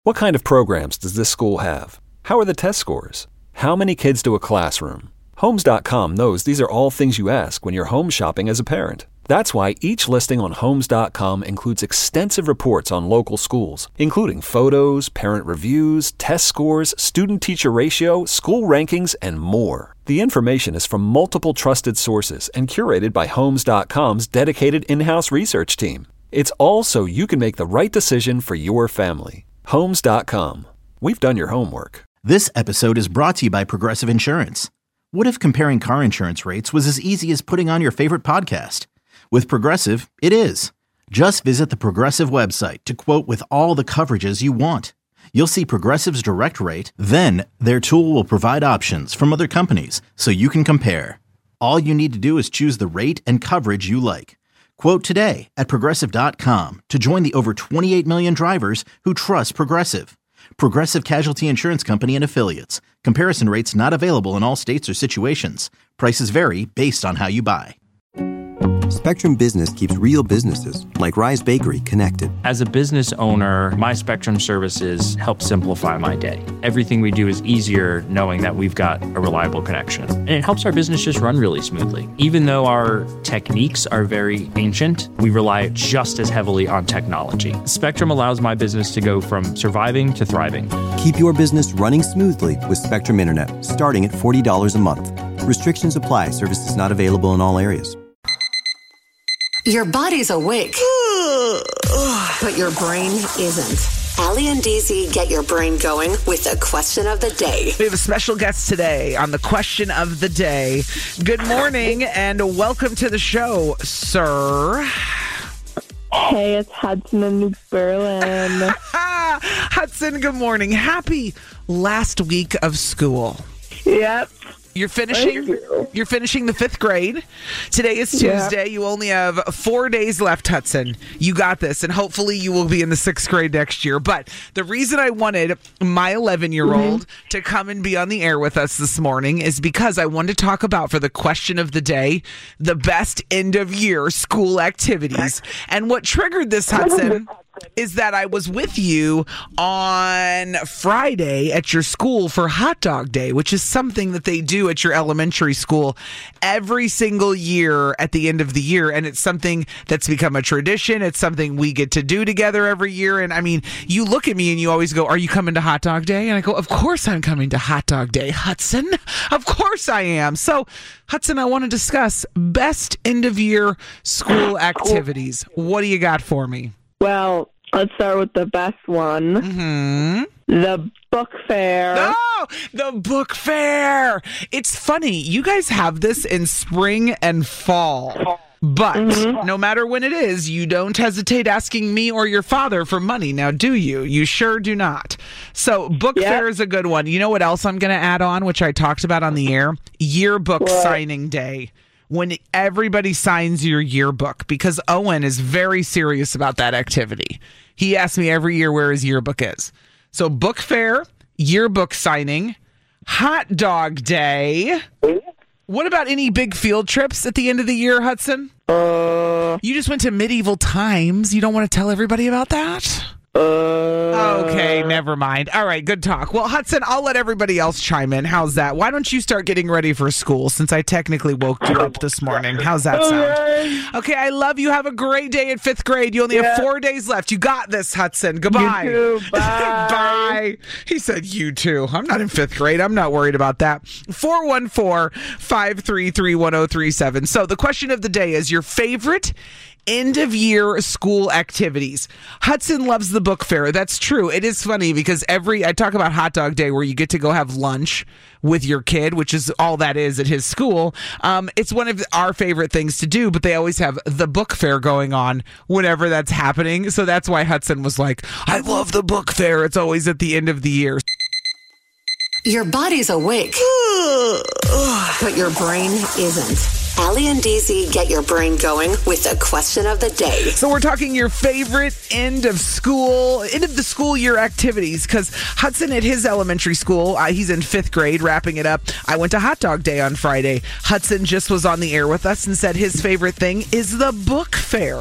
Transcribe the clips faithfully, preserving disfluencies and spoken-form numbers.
What kind of programs does this school have? How are the test scores? How many kids do a classroom? Homes dot com knows these are all things you ask when you're home shopping as a parent. That's why each listing on Homes dot com includes extensive reports on local schools, including photos, parent reviews, test scores, student-teacher ratio, school rankings, and more. The information is from multiple trusted sources and curated by Homes dot com's dedicated in-house research team. It's all so you can make the right decision for your family. Homes dot com. We've done your homework. This episode is brought to you by Progressive Insurance. What if comparing car insurance rates was as easy as putting on your favorite podcast? With Progressive, it is. Just visit the Progressive website to quote with all the coverages you want. You'll see Progressive's direct rate, then their tool will provide options from other companies so you can compare. All you need to do is choose the rate and coverage you like. Quote today at Progressive dot com to join the over twenty-eight million drivers who trust Progressive. Progressive Casualty Insurance Company and Affiliates. Comparison rates not available in all states or situations. Prices vary based on how you buy. Spectrum Business keeps real businesses, like Rise Bakery, connected. As a business owner, my Spectrum services help simplify my day. Everything we do is easier knowing that we've got a reliable connection. And it helps our business just run really smoothly. Even though our techniques are very ancient, we rely just as heavily on technology. Spectrum allows my business to go from surviving to thriving. Keep your business running smoothly with Spectrum Internet, starting at forty dollars a month. Restrictions apply. Services not available in all areas. Your body's awake, but your brain isn't. Allie and D Z get your brain going with the question of the day. We have a special guest today on the question of the day. Good morning and welcome to the show, sir. Hey, it's Hudson in New Berlin. Hudson, good morning. Happy last week of school. Yep. You're finishing you. You're finishing the fifth grade. Today is Tuesday. Yeah. You only have four days left, Hudson. You got this, and hopefully you will be in the sixth grade next year. But the reason I wanted my eleven-year-old mm-hmm. to come and be on the air with us this morning is because I wanted to talk about, for the question of the day, the best end-of-year school activities. And what triggered this, Hudson, is that I was with you on Friday at your school for Hot Dog Day, which is something that they do at your elementary school every single year at the end of the year. And it's something that's become a tradition. It's something we get to do together every year. And I mean, you look at me and you always go, "Are you coming to Hot Dog Day?" And I go, "Of course I'm coming to Hot Dog Day, Hudson. Of course I am." So, Hudson, I want to discuss best end of year school activities. What do you got for me? Well, let's start with the best one. Mm-hmm. The book fair. Oh, the book fair. It's funny. You guys have this in spring and fall. But mm-hmm. no matter when it is, you don't hesitate asking me or your father for money. Now, do you? You sure do not. So book yep. fair is a good one. You know what else I'm going to add on, which I talked about on the air? Yearbook what? signing day. When everybody signs your yearbook, because Owen is very serious about that activity. He asks me every year where his yearbook is. So book fair, yearbook signing, hot dog day. What about any big field trips at the end of the year, Hudson? Uh, you just went to Medieval Times. You don't want to tell everybody about that? Uh, okay, never mind. All right, good talk. Well, Hudson, I'll let everybody else chime in. How's that? Why don't you start getting ready for school, since I technically woke you up this morning? How's that sound? Okay, I love you. Have a great day at fifth grade. You only yeah. have four days left. You got this, Hudson. Goodbye. You too. Bye. Bye. He said you too. I'm not in fifth grade. I'm not worried about that. four one four, five three three, one oh three seven. So the question of the day is your favorite end of year school activities. Hudson loves the book fair. That's true. It is funny because every, I talk about Hot Dog Day where you get to go have lunch with your kid, which is all that is at his school. Um, it's one of our favorite things to do, but they always have the book fair going on whenever that's happening. So that's why Hudson was like, I love the book fair. It's always at the end of the year. Your body's awake, but your brain isn't. Allie and D Z get your brain going with the question of the day. So we're talking your favorite end of school, end of the school year activities, because Hudson at his elementary school, uh, he's in fifth grade, wrapping it up. I went to Hot Dog Day on Friday. Hudson just was on the air with us and said his favorite thing is the book fair.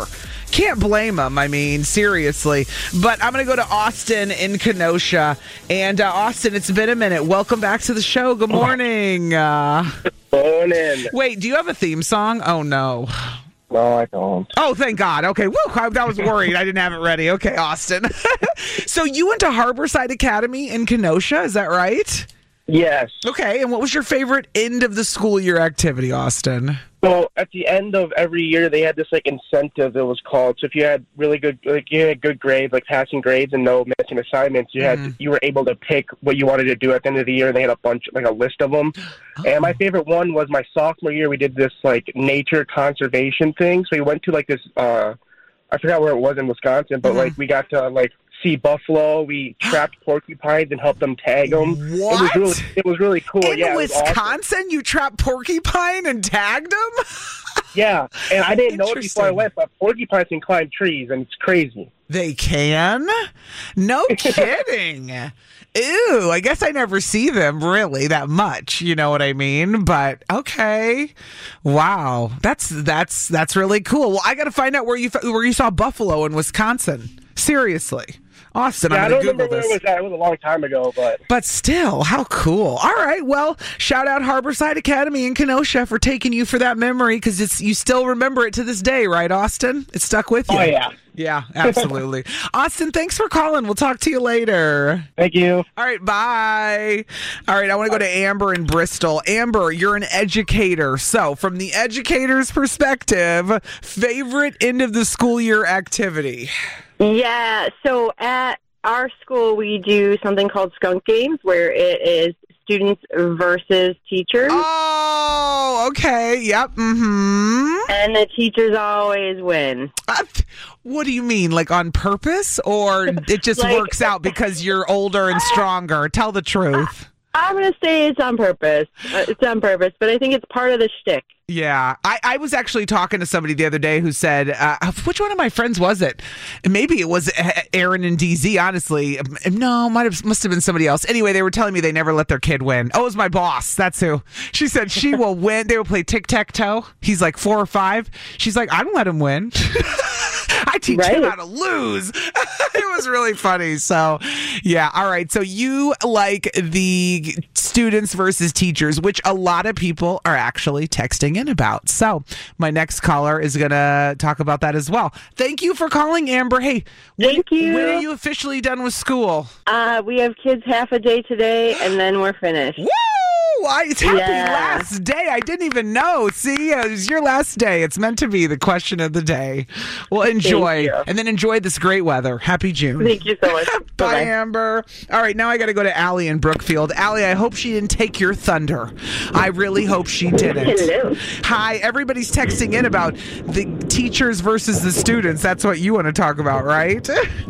Can't blame them. I mean, seriously. But I'm going to go to Austin in Kenosha. And uh, Austin, it's been a minute. Welcome back to the show. Good morning. Uh, morning. Wait, do you have a theme song? Oh, no. No, I don't. Oh, thank God. Okay. Woo, I, I was worried. I didn't have it ready. Okay, Austin. So you went to Harborside Academy in Kenosha. Is that right? Yes. Okay. And what was your favorite end of the school year activity, Austin? So at the end of every year, they had this like incentive. It was called. So if you had really good, like you had good grades, like passing grades and no missing assignments, you had mm-hmm. you were able to pick what you wanted to do at the end of the year. And they had a bunch, like a list of them. Oh. And my favorite one was my sophomore year. We did this like nature conservation thing. So we went to like this. uh I forgot where it was in Wisconsin, but mm-hmm. like we got to like see buffalo. We trapped porcupines and helped them tag them. What? It was really, it was really cool. In yeah, Wisconsin, awesome. You trapped porcupine and tagged them? Yeah, and I didn't know it before I went, but porcupines can climb trees, and it's crazy. They can? No kidding. Ew, I guess I never see them really that much, you know what I mean? But okay. Wow. That's that's that's really cool. Well, I got to find out where you where you saw buffalo in Wisconsin. Seriously. Austin, yeah, I'm I don't Google remember this. where it was at. It was a long time ago, but... But still, how cool. All right, well, shout out Harborside Academy in Kenosha for taking you for that memory, because it's you still remember it to this day, right, Austin? It stuck with you. Oh, yeah. Yeah, absolutely. Austin, thanks for calling. We'll talk to you later. Thank you. All right, bye. All right, I want to go to Amber in Bristol. Amber, you're an educator. So, from the educator's perspective, favorite end of the school year activity? Yeah, so at our school, we do something called Skunk Games, where it is students versus teachers. Oh, okay. Yep. Mm-hmm. And the teachers always win. Uh, what do you mean? Like on purpose? Or it just like, works out because you're older and stronger? Tell the truth. I'm going to say it's on purpose. Uh, it's on purpose, but I think it's part of the shtick. Yeah. I, I was actually talking to somebody the other day who said, uh, which one of my friends was it? Maybe it was Aaron and D Z, honestly. No, might have, must have been somebody else. Anyway, they were telling me they never let their kid win. Oh, it was my boss. That's who. She said she will win. They will play tic-tac-toe. He's like four or five. She's like, I don't let him win. I teach right. him how to lose. It was really funny. So, yeah. All right. So you like the students versus teachers, which a lot of people are actually texting in about. So my next caller is going to talk about that as well. Thank you for calling, Amber. Hey, Thank when, you. when are you officially done with school? Uh, we have kids half a day today, and then we're finished. Woo! I, it's happy yeah. last day. I didn't even know. See, it was your last day. It's meant to be the question of the day. Well, enjoy. And then enjoy this great weather. Happy June. Thank you so much. Bye, Bye-bye. Amber. All right, now I got to go to Allie in Brookfield. Allie, I hope she didn't take your thunder. I really hope she didn't. Hello. Hi, everybody's texting in about the teachers versus the students. That's what you want to talk about, right?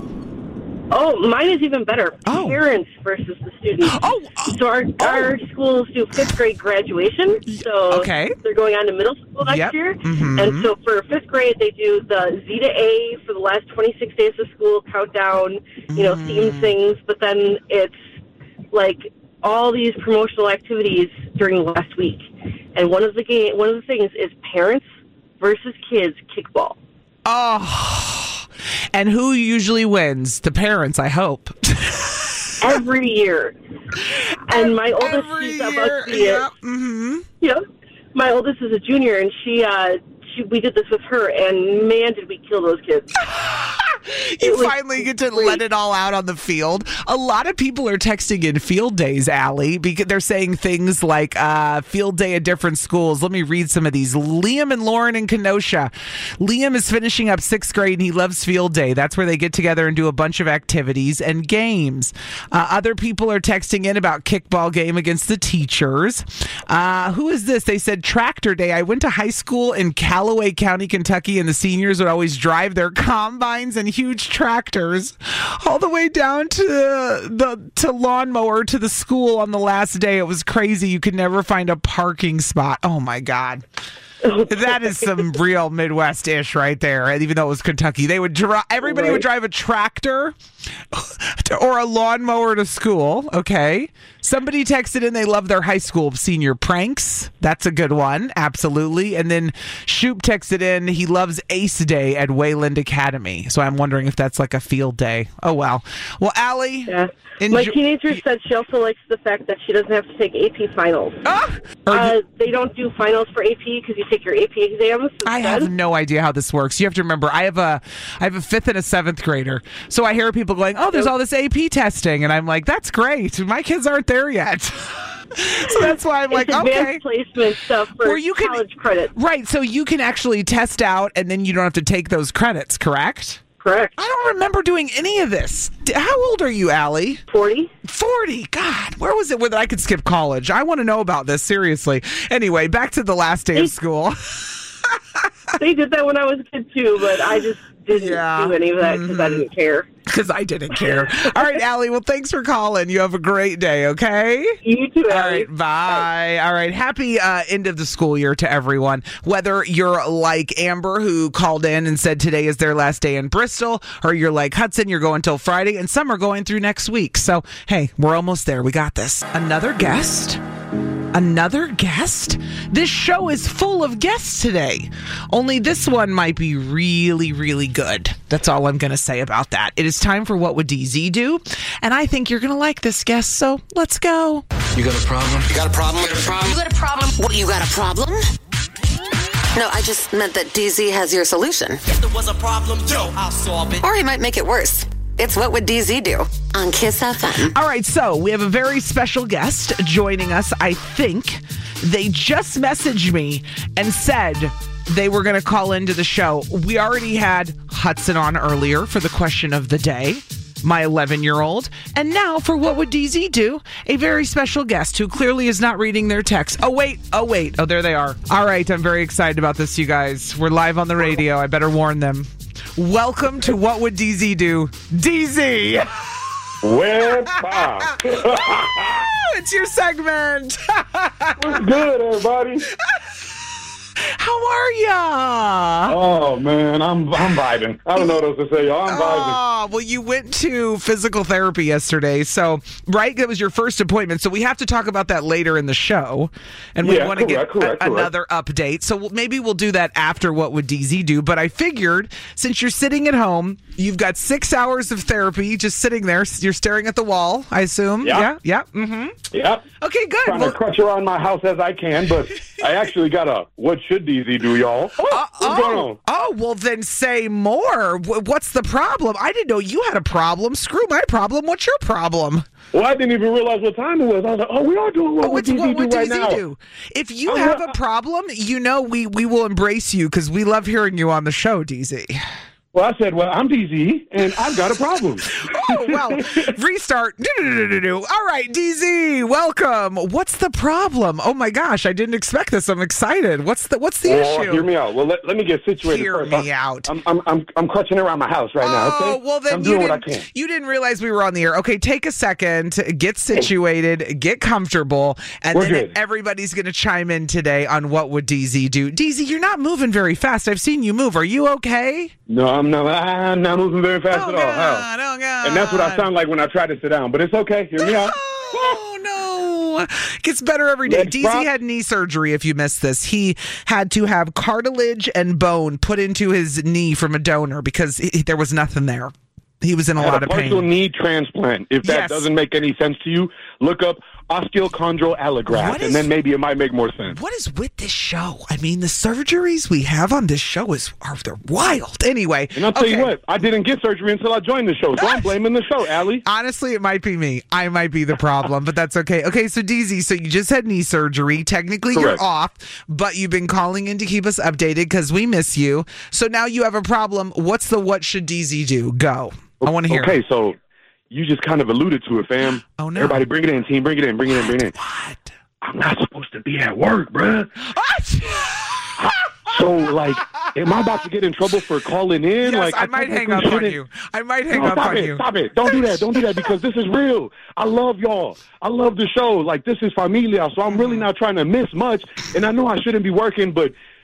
Oh, mine is even better. Oh. Parents versus the students. Oh, uh, so our, oh. our schools do fifth grade graduation. So okay. they're going on to middle school next Yep. year. Mm-hmm. And so for fifth grade, they do the Z to A for the last twenty-six days of school, countdown, you know, Mm. theme things. But then it's like all these promotional activities during the last week. And one of the game, one of the things is parents versus kids kickball. Oh. And who usually wins? The parents, I hope. Every year. And my oldest, Every she's about year, to be yeah. a, Mm-hmm. you know, my oldest is a junior, and she, uh, she, we did this with her, and man, did we kill those kids. You finally get to great. let it all out on the field. A lot of people are texting in field days, Allie, because they're saying things like uh, field day at different schools. Let me read some of these. Liam and Lauren in Kenosha. Liam is finishing up sixth grade, and he loves field day. That's where they get together and do a bunch of activities and games. Uh, other people are texting in about kickball game against the teachers. Uh, who is this? They said tractor day. I went to high school in Callaway County, Kentucky, and the seniors would always drive their combines and huge tractors all the way down to the to lawnmower to the school on the last day. It was crazy. You could never find a parking spot. Oh my God. That is some real Midwest-ish right there. Even though it was Kentucky, they would drive. Everybody Right. would drive a tractor Or a lawnmower to school, okay. Somebody texted in they love their high school senior pranks. That's a good one, absolutely. And then Shoop texted in he loves Ace Day at Wayland Academy. So I'm wondering if that's like a field day. Oh, well. Well, Allie. Yeah. Enjoy- My teenager said she also likes the fact that she doesn't have to take A P finals. Ah! Uh, You- they don't do finals for A P because you take your A P exams instead. I have no idea how this works. You have to remember, I have a, I have a fifth and a seventh grader. So I hear people going, "Oh, there's all this A P testing," and I'm like, "That's great. My kids aren't there yet." So that's why I'm it's like, advanced okay. placement stuff for Where you can- college credits. Right, so you can actually test out, and then you don't have to take those credits, correct? Correct. I don't remember doing any of this. D- How old are you, Allie? forty. forty. God, where was it where I could skip college? I want to know about this, seriously. Anyway, back to the last day of school. They did that when I was a kid too, but I just didn't Yeah. do any of that because I didn't care. Because I didn't care. All right, Allie, well, thanks for calling. You have a great day, okay? You too, All Allie. right, bye. All right, happy uh, end of the school year to everyone. Whether you're like Amber, who called in and said today is their last day in Bristol, or you're like Hudson, you're going till Friday, and some are going through next week. So, hey, we're almost there. We got this. Another guest? Another guest? This show is full of guests today. Only this one might be really, really good. That's all I'm going to say about that. It is time for What Would D Z Do? And I think you're going to like this guest, so let's go. You got a problem? You got a problem? You got a problem? You got a problem? What, you got a problem? No, I just meant that D Z has your solution. If there was a problem, yo, I'll solve it. Or he might make it worse. It's What Would D Z Do? On Kiss F M. All right, so we have a very special guest joining us, I think. They just messaged me and said they were going to call into the show. We already had Hudson on earlier for the question of the day, my eleven-year-old. And now for What Would D Z Do? A very special guest who clearly is not reading their text. Oh, wait. Oh, wait. Oh, there they are. All right, I'm very excited about this, you guys. We're live on the radio. I better warn them. Welcome to What Would D Z Do? D Z! Well, Bob. It's your segment. What's good, everybody? How are ya? Oh man, I'm I'm vibing. I don't know what else to say, y'all. I'm vibing. Oh, well, you went to physical therapy yesterday, so right, that was your first appointment. So we have to talk about that later in the show, and we Yeah, want to get correct, correct, a- correct. another update. So we'll- maybe we'll do that after What Would D Z Do? But I figured since you're sitting at home, you've got six hours of therapy just sitting there. You're staring at the wall, I assume. Yeah. Yeah. Yeah. Mm-hmm. Yep. Okay. Good. Trying Well- to crutch around my house as I can, but I actually got a what should D Z do, y'all? Oh, Uh, what's going oh, on? oh, well then say more. Wh- What's the problem? I didn't know you had a problem. Screw my problem. What's your problem? Well, I didn't even realize what time it was. I was like, oh, we are doing what Oh, would it's D Z what do would right D Z now. do? If you Oh, have yeah. a problem, you know we, we will embrace you because we love hearing you on the show, D Z. Well, I said, well, I'm D Z, and I've got a problem. Oh, well, restart. All right, D Z, welcome. What's the problem? Oh, my gosh, I didn't expect this. I'm excited. What's the What's the well, issue? hear me out. Well, let, let me get situated Hear first. me I'm, out. I'm, I'm, I'm, I'm crutching around my house right now, okay? Oh, well, then I'm you doing what I didn't, can. you didn't realize we were on the air. Okay, take a second, get situated, get comfortable, and We're then good. everybody's going to chime in today on What Would D Z Do. D Z, you're not moving very fast. I've seen you move. Are you okay? No, I'm not. I'm not moving very fast Oh, at all. God, How? oh, God. And that's what I sound like when I try to sit down. But it's okay. Hear me out. Oh, no. Gets better every day. Next D Z prop. had knee surgery, if you missed this. He had to have cartilage and bone put into his knee from a donor because he, there was nothing there. He was in a I had lot a of partial pain. knee transplant. If that Yes. doesn't make any sense to you, look up osteochondral allograft, What is- and then maybe it might make more sense. What is with this show? I mean, the surgeries we have on this show is are they're wild. Anyway, And I'll tell okay. you what, I didn't get surgery until I joined the show, so I'm blaming the show, Allie. Honestly, it might be me. I might be the problem, but that's okay. Okay, so D Z, so you just had knee surgery. Technically, Correct. you're off, but you've been calling in to keep us updated because we miss you. So now you have a problem. What's the what should D Z do? Go. I want to hear. Okay, so you just kind of alluded to it, fam. Oh, no. Everybody bring it in, team. Bring it in, bring it in, bring it in. What? I'm not supposed to be at work, bruh. What? So, like, am I about to get in trouble for calling in? Yes, like, I might hang up technically on shouldn't- you. I might hang No, up stop on it, you. Stop it. Don't do that. Don't do that because this is real. I love y'all. I love the show. Like, this is familia, so I'm really not trying to miss much. And I know I shouldn't be working, but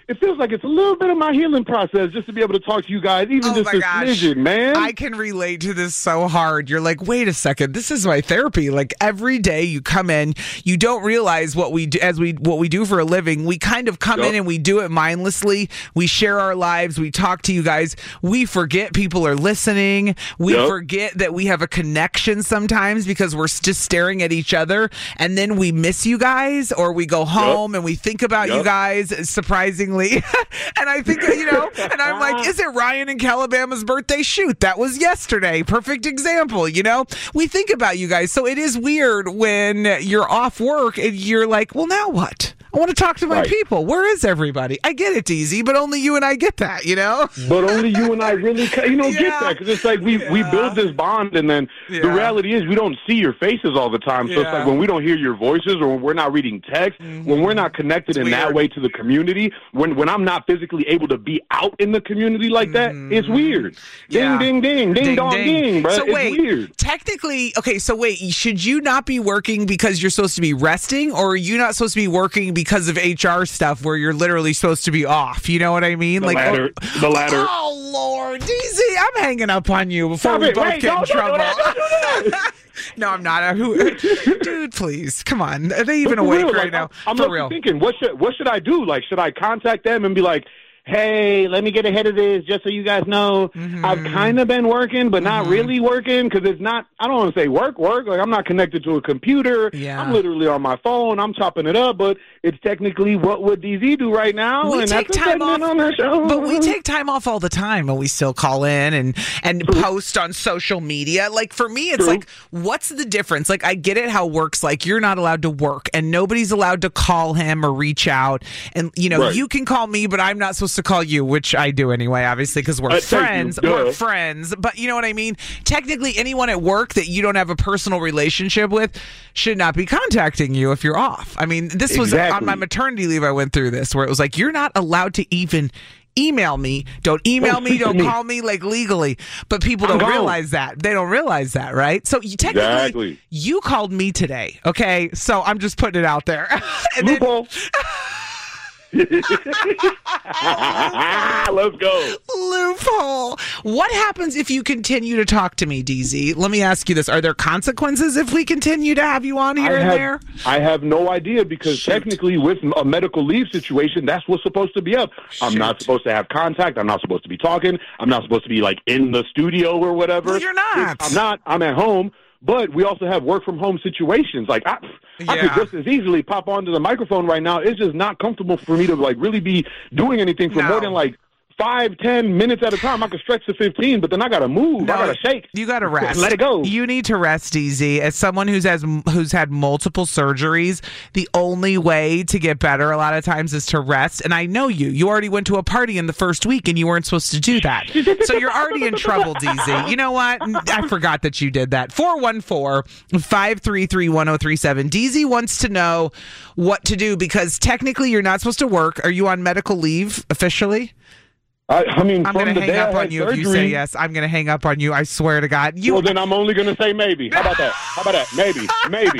it feels like it's a little bit of my healing process just to be able to talk to you guys, even Oh just my a gosh. smidgen, man. I can relate to this so hard. You're like, wait a second, this is my therapy. Like every day you come in, you don't realize what we do as we what we do for a living. We kind of come Yep. in and we do it mindlessly. We share our lives. We talk to you guys. We forget people are listening. We Yep. forget that we have a connection sometimes because we're just staring at each other, and then we miss you guys, or we go home and we think about you Yep. guys. Surprisingly, and I think you know, and I'm like, is it Ryan and Calabama's birthday? Shoot, that was yesterday. Perfect example. You know, we think about you guys, so it is weird when you're off work and you're like, well, now what? I want to talk to my Right. people. Where is everybody? I get it, D Z, but only you and I get that, you know? But only you and I really, ca- you know, get Yeah. that because it's like we we build this bond, and then the Yeah. reality is we don't see your faces all the time. So it's Yeah. Mm-hmm. like when we don't hear your voices, or when we're not reading text, when we're not connected in that weird. way to the community, when when I'm not physically able to be out in the community like that, it's weird. Ding, Mm-hmm. Yeah. ding, ding, ding, dong, ding, bro. So it's wait, weird. technically, okay, so wait, should you not be working because you're supposed to be resting, or are you not supposed to be working because of H R stuff where you're literally supposed to be off? You know what I mean? The latter. oh, The latter. Oh, Lord. D Z, I'm hanging up on you before Stop we it. both Wait, get in don't do trouble. that. Don't do that. No, I'm not. Uh, Who, dude, please, come on. Are they even But for awake real, right like, now? I'm, For I'm real. thinking, what should what should I do? Like, should I contact them and be like, hey, let me get ahead of this just so you guys know Mm-hmm. I've kind of been working, but not really working because it's not, I don't want to say work, work. Like, I'm not connected to a computer. Yeah. I'm literally on my phone. I'm chopping it up, but it's technically what would D Z do right now? We and take that's a time segment off, on our show. but we take time off all the time, and we still call in and and post on social media. Like for me, it's True. like, what's the difference? Like I get it how it works. Like you're not allowed to work, and nobody's allowed to call him or reach out. And you know, Right. you can call me, but I'm not supposed to call you, which I do anyway, obviously, because we're Uh, thank you. friends. Duh. We're friends. But you know what I mean? Technically, anyone at work that you don't have a personal relationship with should not be contacting you if you're off. I mean, this was on Exactly. my maternity leave. I went through this where it was like, you're not allowed to even email me. Don't email Don't me. speak to Don't me. call me like legally. But people I'm don't gone. realize that. They don't realize that, right? So you technically, Exactly. you called me today. Okay. So I'm just putting it out there. And then- Loophole. Let's go. loophole. What happens if you continue to talk to me, D Z? Let me ask you this. Are there consequences if we continue to have you on here I and have, there? I have no idea because technically with a medical leave situation, that's what's supposed to be up. I'm not supposed to have contact. I'm not supposed to be talking. I'm not supposed to be like in the studio or whatever. Well, you're not. I'm not. I'm at home. But we also have work from home situations. Like I, I Yeah. could just as easily pop onto the microphone right now. It's just not comfortable for me to like really be doing anything for No. more than like five, ten minutes at a time. I could stretch to fifteen, but then I gotta move. No, I gotta shake. You got to rest. Let it go. You need to rest, D Z. As someone who's has who's had multiple surgeries, the only way to get better a lot of times is to rest. And I know you. You already went to a party in the first week, and you weren't supposed to do that. So you're already in trouble, D Z. You know what? I forgot that you did that. four one four, five three three, one oh three seven. D Z wants to know what to do because technically you're not supposed to work. Are you on medical leave officially? I, I mean, I'm from going to the hang day up I on had you surgery, if you say yes. I'm going to hang up on you. I swear to God. You. Well, then I'm only going to say maybe. How about that? How about that? Maybe. Maybe.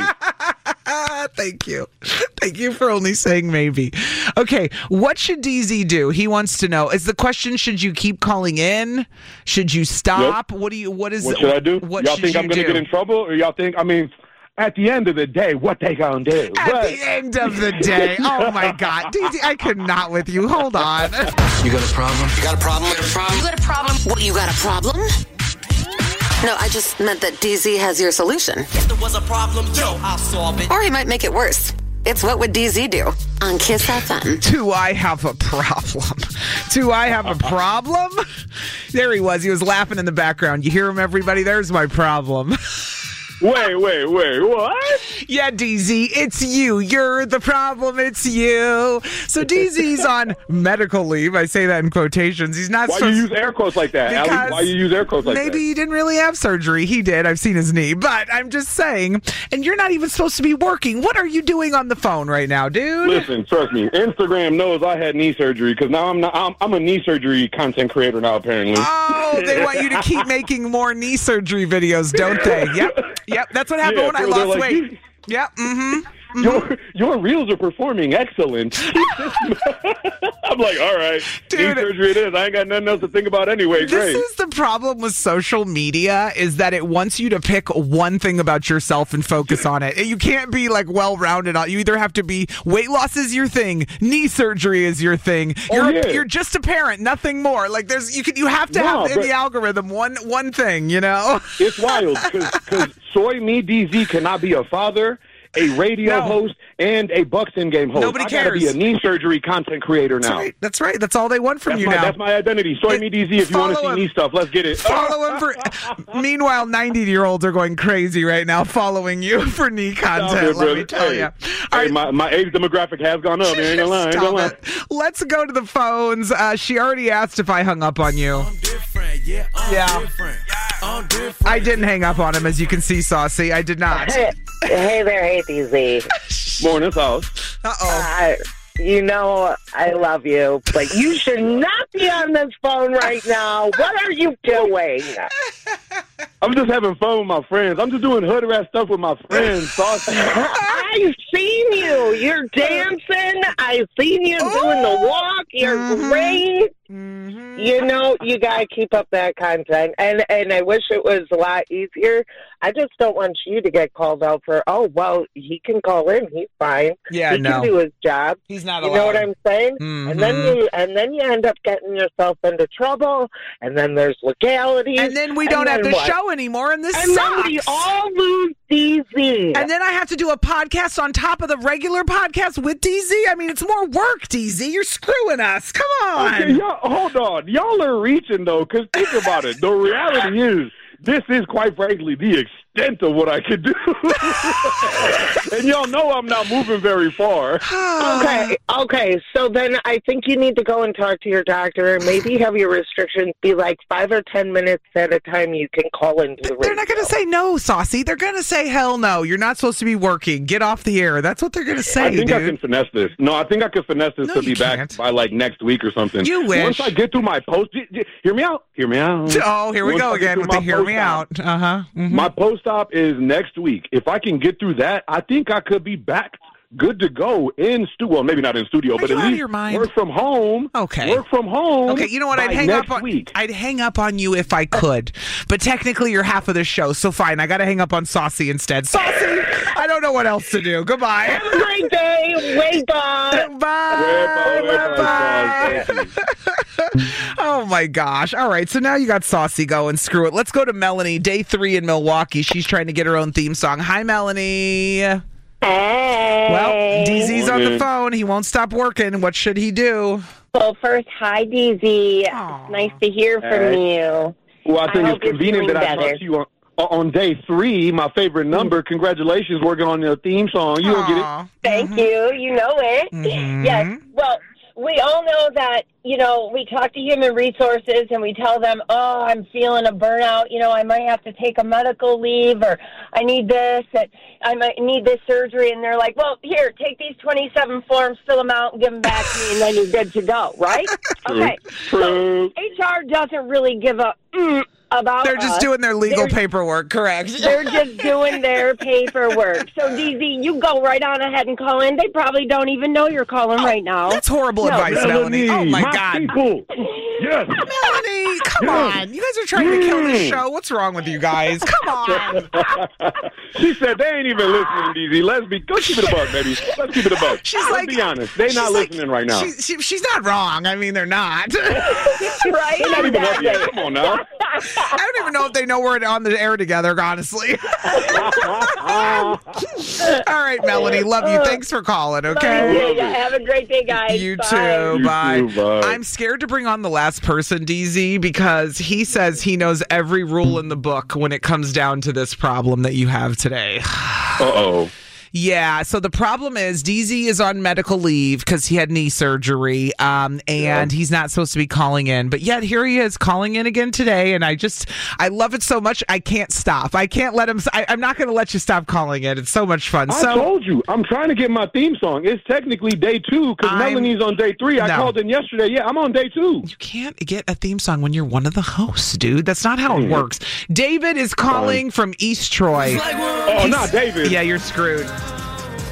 Thank you. Thank you for only saying maybe. Okay, what should D Z do? He wants to know. Is the question, should you keep calling in? Should you stop? What do you, what is What should I do? What y'all should think you I'm going to do? get in trouble? Or y'all think, I mean, at the end of the day, what they going to do? At But- the end of the day. Oh, my God. D Z, I could not with you. Hold on. You got a problem? You got a problem? You got a problem? You got a problem? What, you got a problem? No, I just meant that D Z has your solution. If there was a problem, yo, I'll solve it. Or he might make it worse. It's What Would D Z Do on Kiss F M. Do I have a problem? Do I have a problem? There he was. He was laughing in the background. You hear him, everybody? There's my problem. Wait, wait, wait. What? Yeah, D Z, it's you. You're the problem. It's you. So D Z's on medical leave. I say that in quotations. He's not Why supposed you use air quotes like that, Allie? Because Why you use air quotes like maybe that? he didn't really have surgery. He did. I've seen his knee. But I'm just saying, and you're not even supposed to be working. What are you doing on the phone right now, dude? Listen, trust me. Instagram knows I had knee surgery because now I'm not. I'm, I'm a knee surgery content creator now. Apparently. Oh, they want you to keep making more knee surgery videos, don't they? Yep. Yep. That's what happened Yeah, when I they're lost like, weight. you- Yep. Mm-hmm. mm-hmm. your your reels are performing excellent. I'm like, all right, Dude, knee surgery it is. I ain't got nothing else to think about anyway. This Great. is the problem with social media is that it wants you to pick one thing about yourself and focus on it. You can't be like well-rounded. You either have to be weight loss is your thing, knee surgery is your thing. You're Oh, yeah. you're just a parent, nothing more. Like there's you can you have to No, have in but- the algorithm one one thing, you know. It's wild because Soy Me D Z cannot be a father, a radio No. host, and a Bucks in game host. Nobody I gotta cares. be a knee surgery content creator That's now. right. That's right. That's all they want from That's you my, now. that's my identity. Soy It- Me D Z. If you want to follow see him. knee stuff, let's get it. Follow him for. Meanwhile, ninety-year-olds are going crazy right now following you for knee content. Stop it, let me brother. tell Hey, you. hey, my, my age demographic has gone up. You ain't gonna lie. Ain't gonna lie. Let's go to the phones. Uh, she already asked if I hung up on you. Yeah, I'm Yeah. different. I'm different. I didn't hang up on him, as you can see, Saucy. I did not. Hey, hey there, hey D Z. Morning, Sauce. Uh-oh. Uh, you know I love you, but you should not be on this phone right now. What are you doing? I'm just having fun with my friends. I'm just doing hood rat stuff with my friends, Saucy. I've seen you. You're dancing. I've seen you doing the walk. You're Mm-hmm. great. You know, you got to keep up that content. And and I wish it was a lot easier. I just don't want you to get called out for, oh, well, he can call in. He's fine. Yeah, he no. can do his job. He's not You allowed. know what I'm saying? And then Mhm. you and then you end up getting yourself into trouble. And then there's legalities. And then we don't have then the what? show anymore, and this And sucks. then we all lose D Z. And then I have to do a podcast on top of the regular podcast with D Z. I mean, it's more work, D Z. You're screwing us. Come on. Okay, y'all, hold on. Y'all are reaching, though, because think about it. The reality is, this is, quite frankly, the extent of what I could do. And y'all know I'm not moving very far. Okay, okay. So then I think you need to go and talk to your doctor and maybe have your restrictions be like five or ten minutes at a time you can call into the radio. They're not going to say no, Saucy. They're going to say, hell no. You're not supposed to be working. Get off the air. That's what they're going to say, I think dude. I can finesse this. No, I think I can finesse this No, to be you back can't. by, like, next week or something. You wish. Once I get through my post... j- j- Hear me out. Hear me out. Oh, here we Once go I get again through with the my hear me post-op, out. Uh-huh. Mhm. My post-op is next week. If I can get through that, I think I could be back good to go in studio. Well, maybe not in studio, Are but you at out of least your mind? work from home. Okay. Work from home. Okay, you know what? I'd by hang next up on week. I'd hang up on you if I could, but technically you're half of the show, so fine. I got to hang up on Saucy instead. Saucy, I don't know what else to do. Goodbye. Have a great day. Wait, bye. Bye. Wait, wait, Bye. wait, wait. Oh my gosh! All right, so now you got Saucy going. Screw it. Let's go to Melanie. Day three in Milwaukee. She's trying to get her own theme song. Hi, Melanie. Hey. Well, D Z's on the Morning. phone. He won't stop working. What should he do? Well, first, hi, D Z. Aw. Nice to hear from Hey. you. Well, I I think hope it's you're convenient doing that I better. talked to you on, on day three, my favorite number. Congratulations, working on your theme song. You don't get it. Aw. Thank you. You know it. Mhm. Yes. Well, we all know that, you know, we talk to human resources and we tell them, oh, I'm feeling a burnout. You know, I might have to take a medical leave or I need this. And I might need this surgery. And they're like, well, here, take these twenty-seven forms, fill them out and give them back to me and then you're good to go, right? Okay. True. H R doesn't really give a mm about They're just us. doing their legal They're- paperwork, correct? They're just doing their paperwork. So, D Z, you go right on ahead and call in. They probably don't even know you're calling right now. That's horrible No. advice, Melanie. Oh my, my God. people. Yes. Melanie, come on. You guys are trying to kill this show. What's wrong with you guys? Come on. She said they ain't even listening, D Z. Let's be go keep it a buck, baby. Let's keep it a buck. She's Let's like, be honest. They she's not like- listening right now. She, she, she's not wrong. I mean, they're not. right? They're not even up yet. Exactly. Come on now. I don't even know if they know we're on the air together, honestly. All right, Melanie. Love you. Thanks for calling, okay? Yeah, have a great day, guys. You Bye. too. You Bye. too, bye. I'm scared to bring on the last person, D Z, because he says he knows every rule in the book when it comes down to this problem that you have today. Uh-oh. Yeah, so the problem is D Z is on medical leave because he had knee surgery, um, and he's not supposed to be calling in. But yet here he is calling in again today, and I just, I love it so much, I can't stop. I can't let him, I, I'm not going to let you stop calling in. It's so much fun. I So told you, I'm trying to get my theme song. It's technically day two because I'm- Melanie's on day three. I No. called in yesterday. Yeah, I'm on day two. you can't get a theme song when you're one of the hosts, dude. That's not how it Hmm. works. David is calling from East Troy. Oh, not David. Yeah, you're screwed.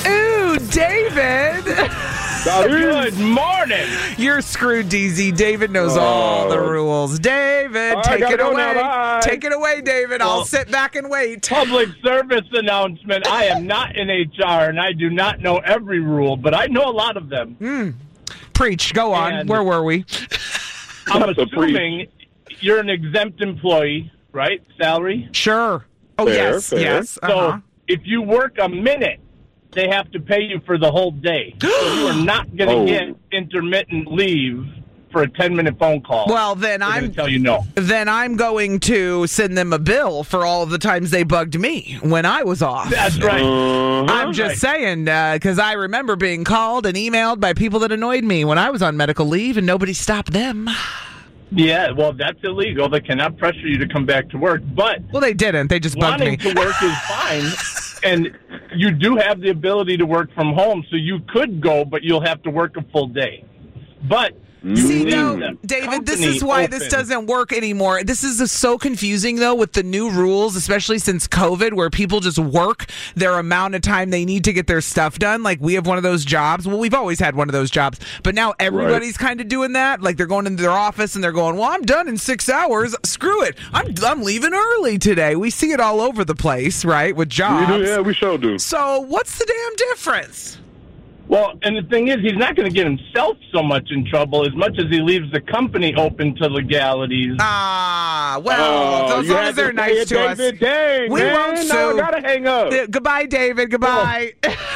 Ooh, David. Good morning. You're screwed, D Z. David knows oh. all the rules. David, All take right, it go away. now, take it away, David. Well, I'll sit back and wait. Public service announcement. I am not in H R, and I do not know every rule, but I know a lot of them. Mm. Preach. Go on. And Where were we? I'm assuming you're an exempt employee, right? Salary? Sure. Oh, Fair, yes. fair. Yes. Uh-huh. So if you work a minute, they have to pay you for the whole day. So you are not going to Oh. get intermittent leave for a ten-minute phone call. Well, then They're I'm going to tell you no. Then I'm going to send them a bill for all of the times they bugged me when I was off. That's right. Uh-huh. I'm just Right. saying, because I remember being called and emailed by people that annoyed me when I was on medical leave, and nobody stopped them. Yeah, well, that's illegal. They cannot pressure you to come back to work. But well, they didn't. They just bugged wanting me. to work is fine, and you do have the ability to work from home, so you could go, but you'll have to work a full day. But you See, leave no, the David, this company is why open. this doesn't work anymore. This is uh, so confusing, though, with the new rules, especially since COVID, where people just work their amount of time they need to get their stuff done. Like, we have one of those jobs. Well, we've always had one of those jobs, but now everybody's kind of doing that. Like, they're going into their office and they're going, well, I'm done in six hours. Screw it. I'm, I'm leaving early today. We see it all over the place, right, with jobs. We do, yeah, we sure do. So what's the damn difference? Well, and the thing is, he's not going to get himself so much in trouble as much as he leaves the company open to legalities. Ah, well, Oh, as you long had as they're to nice say to it, us. David. Dang, we man. won't Now I sue. gotta hang up. Uh, goodbye, David. Goodbye.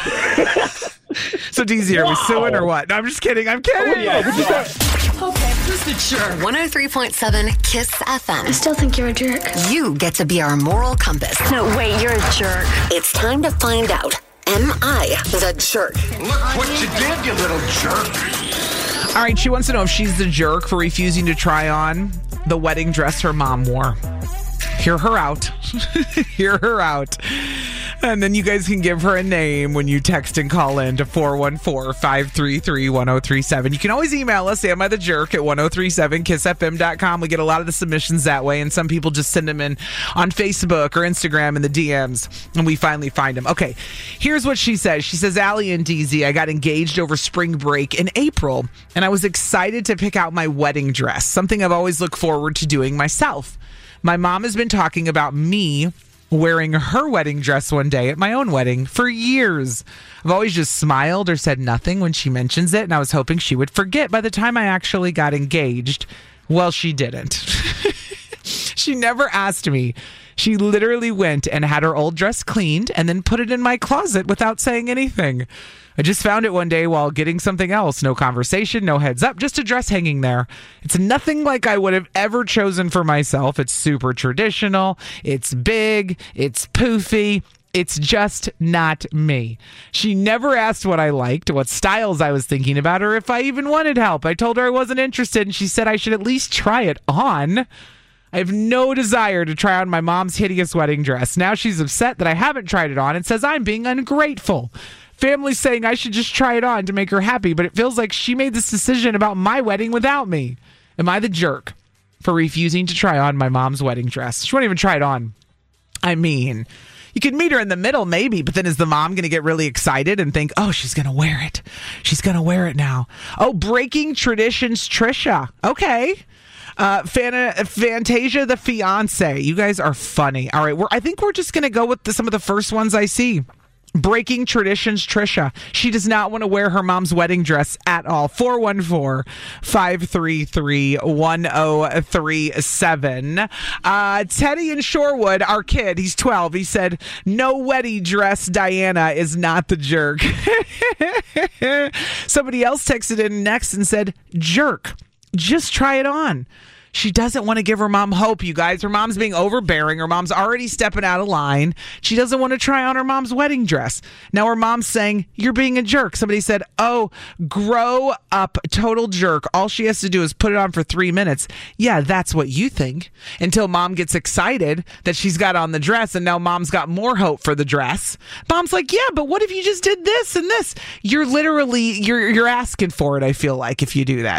So, D Z, are we suing or what? No, I'm just kidding. I'm kidding. Oh, yeah, we Okay, who's the jerk? one oh three point seven KISS F M. I still think you're a jerk. You get to be our moral compass. No, wait, you're a jerk. It's time to find out. Am I the jerk? Look what you did, you little jerk. All right, she wants to know if she's the jerk for refusing to try on the wedding dress her mom wore. Hear her out. Hear her out. And then you guys can give her a name when you text and call in to four one four, five three three, one oh three seven. You can always email us, am I the jerk, at ten thirty-seven kiss f m dot com. We get a lot of the submissions that way, and some people just send them in on Facebook or Instagram in the D Ms, and we finally find them. Okay, here's what she says. She says, Allie and D Z, I got engaged over spring break in April, and I was excited to pick out my wedding dress, something I've always looked forward to doing myself. My mom has been talking about me wearing her wedding dress one day at my own wedding for years. I've always just smiled or said nothing when she mentions it, and I was hoping she would forget by the time I actually got engaged. Well, she didn't. She never asked me. She literally went and had her old dress cleaned and then put it in my closet without saying anything. I just found it one day while getting something else. No conversation, no heads up, just a dress hanging there. It's nothing like I would have ever chosen for myself. It's super traditional. It's big. It's poofy. It's just not me. She never asked what I liked, what styles I was thinking about, or if I even wanted help. I told her I wasn't interested, and she said I should at least try it on. I have no desire to try on my mom's hideous wedding dress. Now she's upset that I haven't tried it on and says I'm being ungrateful. Family's saying I should just try it on to make her happy, but it feels like she made this decision about my wedding without me. Am I the jerk for refusing to try on my mom's wedding dress? She won't even try it on. I mean, you could meet her in the middle maybe, but then is the mom going to get really excited and think, oh, she's going to wear it. She's going to wear it now. Oh, breaking traditions, Trisha. Okay. Uh, Fanta- Fantasia the fiance. You guys are funny. All right, we're, I think we're just going to go with the, some of the first ones I see. Breaking traditions, Trisha. She does not want to wear her mom's wedding dress at all. four one four, five three three, one oh three seven. Uh, Teddy in Shorewood, our kid, he's twelve. He said, no wedding dress, Diana is not the jerk. Somebody else texted in next and said, jerk. Just try it on. She doesn't want to give her mom hope, you guys. Her mom's being overbearing. Her mom's already stepping out of line. She doesn't want to try on her mom's wedding dress. Now her mom's saying, you're being a jerk. Somebody said, oh, grow up, total jerk. All she has to do is put it on for three minutes. Yeah, that's what you think. Until mom gets excited that she's got on the dress, and now mom's got more hope for the dress. Mom's like, yeah, but what if you just did this and this? You're literally, you're, you're asking for it, I feel like, if you do that. But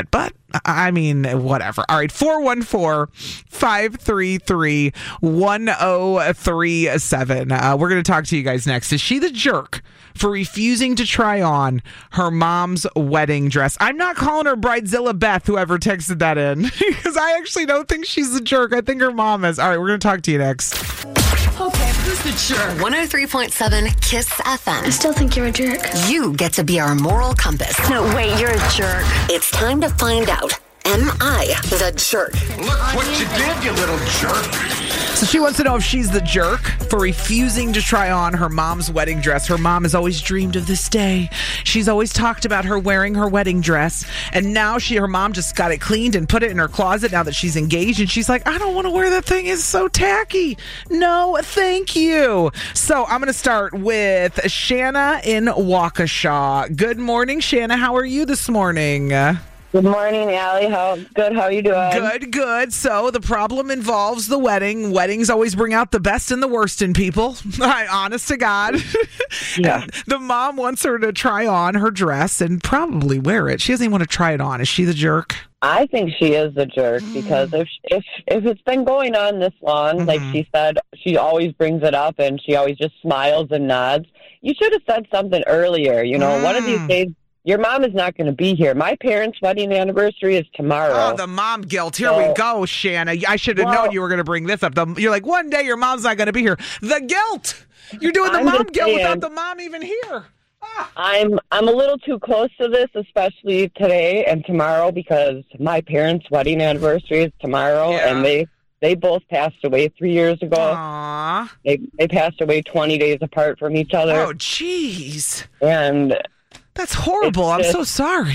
I mean, whatever. All right, four one four, five three three, one zero three seven. Uh, we're going to talk to you guys next. Is she the jerk for refusing to try on her mom's wedding dress? I'm not calling her Bridezilla Beth, whoever texted that in, because I actually don't think she's the jerk. I think her mom is. All right, we're going to talk to you next. Okay, who's the jerk? one oh three point seven KISS F M. I still think you're a jerk. You get to be our moral compass. No, wait, you're a jerk. It's time to find out. Am I the jerk? Look what you did, you little jerk. So she wants to know if she's the jerk for refusing to try on her mom's wedding dress. Her mom has always dreamed of this day. She's always talked about her wearing her wedding dress. And now she, her mom just got it cleaned and put it in her closet now that she's engaged. And she's like, I don't want to wear that thing. It's so tacky. No, thank you. So I'm going to start with Shanna in Waukesha. Good morning, Shanna. How are you this morning? Good morning, Allie. How good? How are you doing? Good, good. So the problem involves the wedding. Weddings always bring out the best and the worst in people. Honest to God. Yeah. The mom wants her to try on her dress and probably wear it. She doesn't even want to try it on. Is she the jerk? I think she is the jerk because if if if it's been going on this long, mm-hmm. like she said, she always brings it up and she always just smiles and nods. You should have said something earlier. You know, mm. one of these days. Your mom is not going to be here. My parents' wedding anniversary is tomorrow. Oh, the mom guilt. Here so, we go, Shanna. I should have well, known you were going to bring this up. The, you're like, one day your mom's not going to be here. The guilt. You're doing the I'm mom guilt saying, without the mom even here. Ah. I'm I'm a little too close to this, especially today and tomorrow, because my parents' wedding anniversary is tomorrow, yeah. and they they both passed away three years ago. Aww. They, they passed away twenty days apart from each other. Oh, jeez. And... That's horrible. Just, I'm so sorry.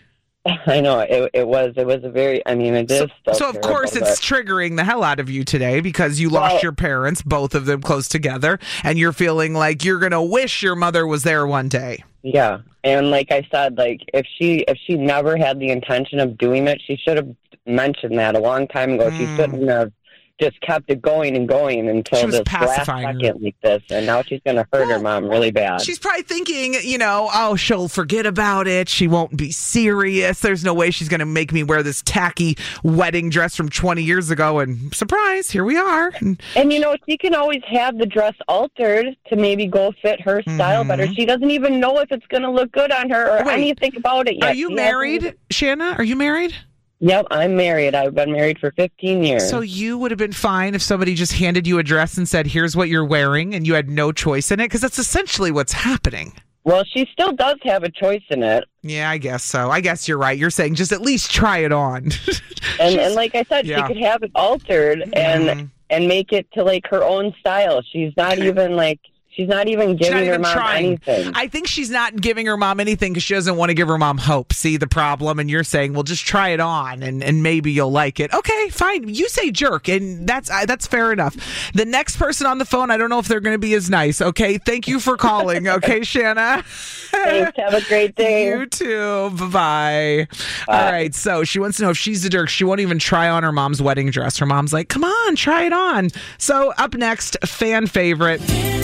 I know it. It was. It was a very. I mean, it is. So, so of course, it's triggering the hell out of you today because you lost well, your parents, both of them close together, and you're feeling like you're gonna wish your mother was there one day. Yeah, and like I said, like if she if she never had the intention of doing it, she should have mentioned that a long time ago. Mm. She shouldn't have just kept it going and going until this last second her. like this, and now she's going to hurt well, her mom really bad. She's probably thinking, you know, oh, she'll forget about it. She won't be serious. There's no way she's going to make me wear this tacky wedding dress from twenty years ago, and surprise, here we are. And, and you know, she can always have the dress altered to maybe go fit her style mm-hmm. better. She doesn't even know if it's going to look good on her or Wait, anything about it yet. Are you she married, Shanna? Are you married? Yep, I'm married. I've been married for fifteen years. So you would have been fine if somebody just handed you a dress and said, here's what you're wearing, and you had no choice in it? Because that's essentially what's happening. Well, she still does have a choice in it. Yeah, I guess so. I guess you're right. You're saying just at least try it on. and, and like I said, yeah. she could have it altered and mm. and make it to like her own style. She's not even like... She's not even giving not even her mom trying. anything. I think she's not giving her mom anything because she doesn't want to give her mom hope. See the problem? And you're saying, well, just try it on and, and maybe you'll like it. Okay, fine. You say jerk, and that's uh, that's fair enough. The next person on the phone, I don't know if they're going to be as nice. Okay, thank you for calling. Okay, Shanna? Thanks. Have a great day. You too. Bye-bye. All right, so she wants to know if she's the jerk. She won't even try on her mom's wedding dress. Her mom's like, come on, try it on. So up next, fan favorite.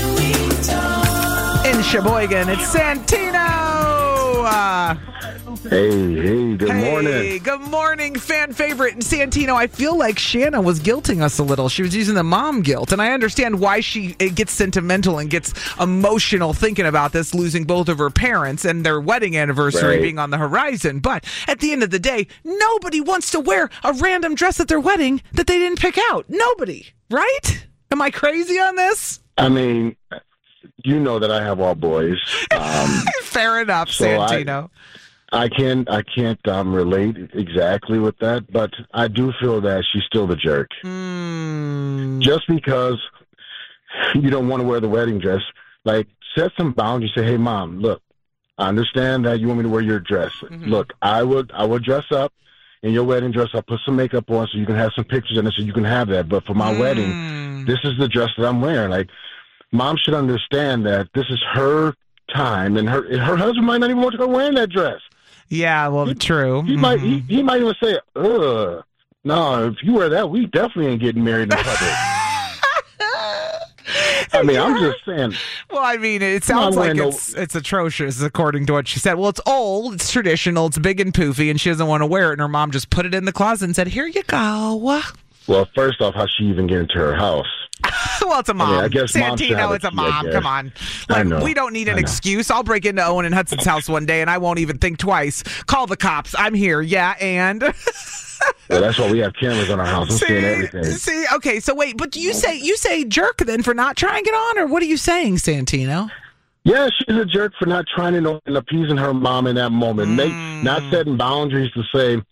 In Sheboygan, it's Santino. Uh, hey, hey, good hey, morning. Good morning, fan favorite. And Santino, I feel like Shanna was guilting us a little. She was using the mom guilt, and I understand why she it gets sentimental and gets emotional thinking about this, losing both of her parents and their wedding anniversary right. being on the horizon. But at the end of the day, nobody wants to wear a random dress at their wedding that they didn't pick out. Nobody, right? Am I crazy on this? I mean... You know that I have all boys. Um, Fair enough, so Santino. I, I can't, I can't um, relate exactly with that, but I do feel that she's still the jerk. Mm. Just because you don't want to wear the wedding dress, like set some boundaries. Say, hey, mom, look, I understand that you want me to wear your dress. Mm-hmm. Look, I would, I would dress up in your wedding dress. I'll put some makeup on so you can have some pictures in it, so you can have that. But for my mm. wedding, this is the dress that I'm wearing. Like. Mom should understand that this is her time, and her her husband might not even want to go wearing that dress. Yeah, well, he, true. He mm-hmm. might he, he might even say, "Ugh, no, if you wear that, we definitely ain't getting married in public." Hey, I mean, I'm just saying. Well, I mean, it sounds like it's no... it's atrocious, according to what she said. Well, it's old, it's traditional, it's big and poofy, and she doesn't want to wear it. And her mom just put it in the closet and said, "Here you go." Well, first off, how'd she even get into her house? Well, it's a mom. I, mean, I guess Santino, it's a mom. Come on. Like, we don't need an excuse. I'll break into Owen and Hudson's house one day, and I won't even think twice. Call the cops. I'm here. Yeah, and... Well, that's why we have cameras on our house. I'm see, seeing everything. See, okay, so wait, but do you say you say jerk then for not trying it on, or what are you saying, Santino? Yeah, she's a jerk for not trying to know and appeasing her mom in that moment. Mm. Make, not setting boundaries to say,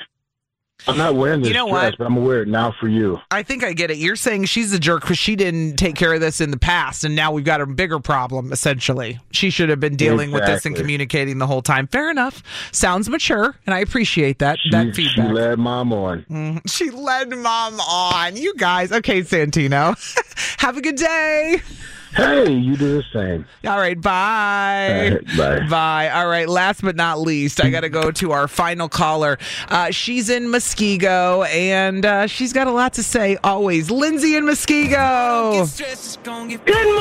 I'm not wearing this you know dress, what? but I'm going to wear it now for you. I think I get it. You're saying she's a jerk because she didn't take care of this in the past, and now we've got a bigger problem, essentially. She should have been dealing exactly. with this and communicating the whole time. Fair enough. Sounds mature, and I appreciate that, she, that feedback. She led mom on. Mm, she led mom on. You guys. Okay, Santino. Have a good day. Hey, you do the same. All right, bye. Right, bye. Bye. All right, last but not least, I got to go to our final caller. Uh, she's in Muskego, and uh, she's got a lot to say always. Lindsay in Muskego. Good morning.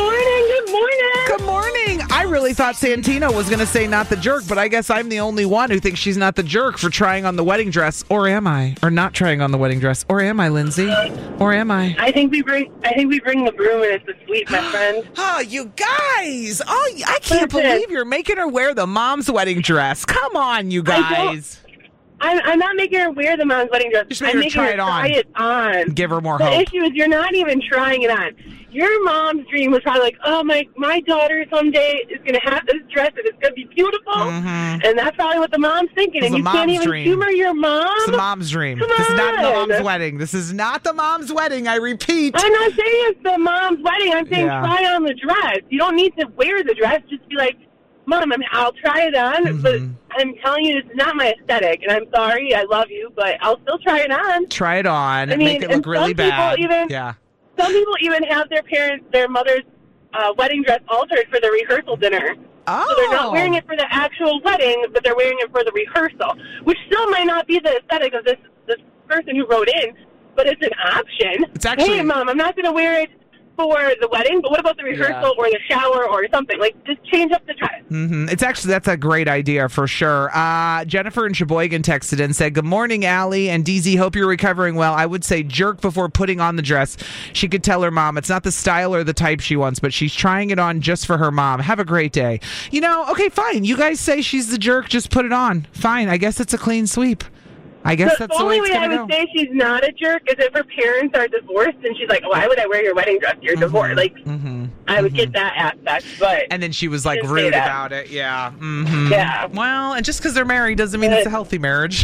Good morning. Good morning. I really thought Santino was going to say not the jerk, but I guess I'm the only one who thinks she's not the jerk for trying on the wedding dress. Or am I? Or not trying on the wedding dress. Or am I, Lindsay? Or am I? I think we bring I think we bring the broom, and it's the sweep, my friend. Oh, you guys. Oh, I can't Listen. believe you're making her wear the mom's wedding dress. Come on, you guys. I'm, I'm not making her wear the mom's wedding dress. Just I'm making her making try her it try on. it on. Give her more the hope. The issue is you're not even trying it on. Your mom's dream was probably like, oh, my, my daughter someday is going to have this dress and it's going to be beautiful. Mm-hmm. And that's probably what the mom's thinking. And you can't even dream. humor your mom. It's the mom's dream. Come this on. is not the mom's wedding. This is not the mom's wedding. I repeat. I'm not saying it's the mom's wedding. I'm saying yeah. try on the dress. You don't need to wear the dress. Just be like, Mom, I'm, I'll try it on, mm-hmm. but I'm telling you, it's not my aesthetic. And I'm sorry, I love you, but I'll still try it on. Try it on. I mean, make it look really bad. Even, yeah. Some people even have their parents, their mother's uh, wedding dress altered for the rehearsal dinner. Oh. So they're not wearing it for the actual wedding, but they're wearing it for the rehearsal, which still might not be the aesthetic of this this person who wrote in, but it's an option. It's actually, hey, Mom, I'm not going to wear it for the wedding, but what about the rehearsal yeah. or the shower or something? Like, just change up the dress. Mm-hmm. It's actually, that's a great idea for sure. Uh, Jennifer in Sheboygan texted and said, good morning, Allie and D Z. Hope you're recovering well. I would say jerk before putting on the dress. She could tell her mom it's not the style or the type she wants, but she's trying it on just for her mom. Have a great day. You know, okay, fine. You guys say she's the jerk. Just put it on. Fine. I guess it's a clean sweep. I guess the that's the way it's going to go. The only way I would say she's not a jerk is if her parents are divorced and she's like, why would I wear your wedding dress? You're mm-hmm. divorced. Like, mm-hmm. I would mm-hmm. get that aspect. But and then she was like rude about it. Yeah. Mm-hmm. Yeah. Well, and just because they're married doesn't mean it's a healthy marriage.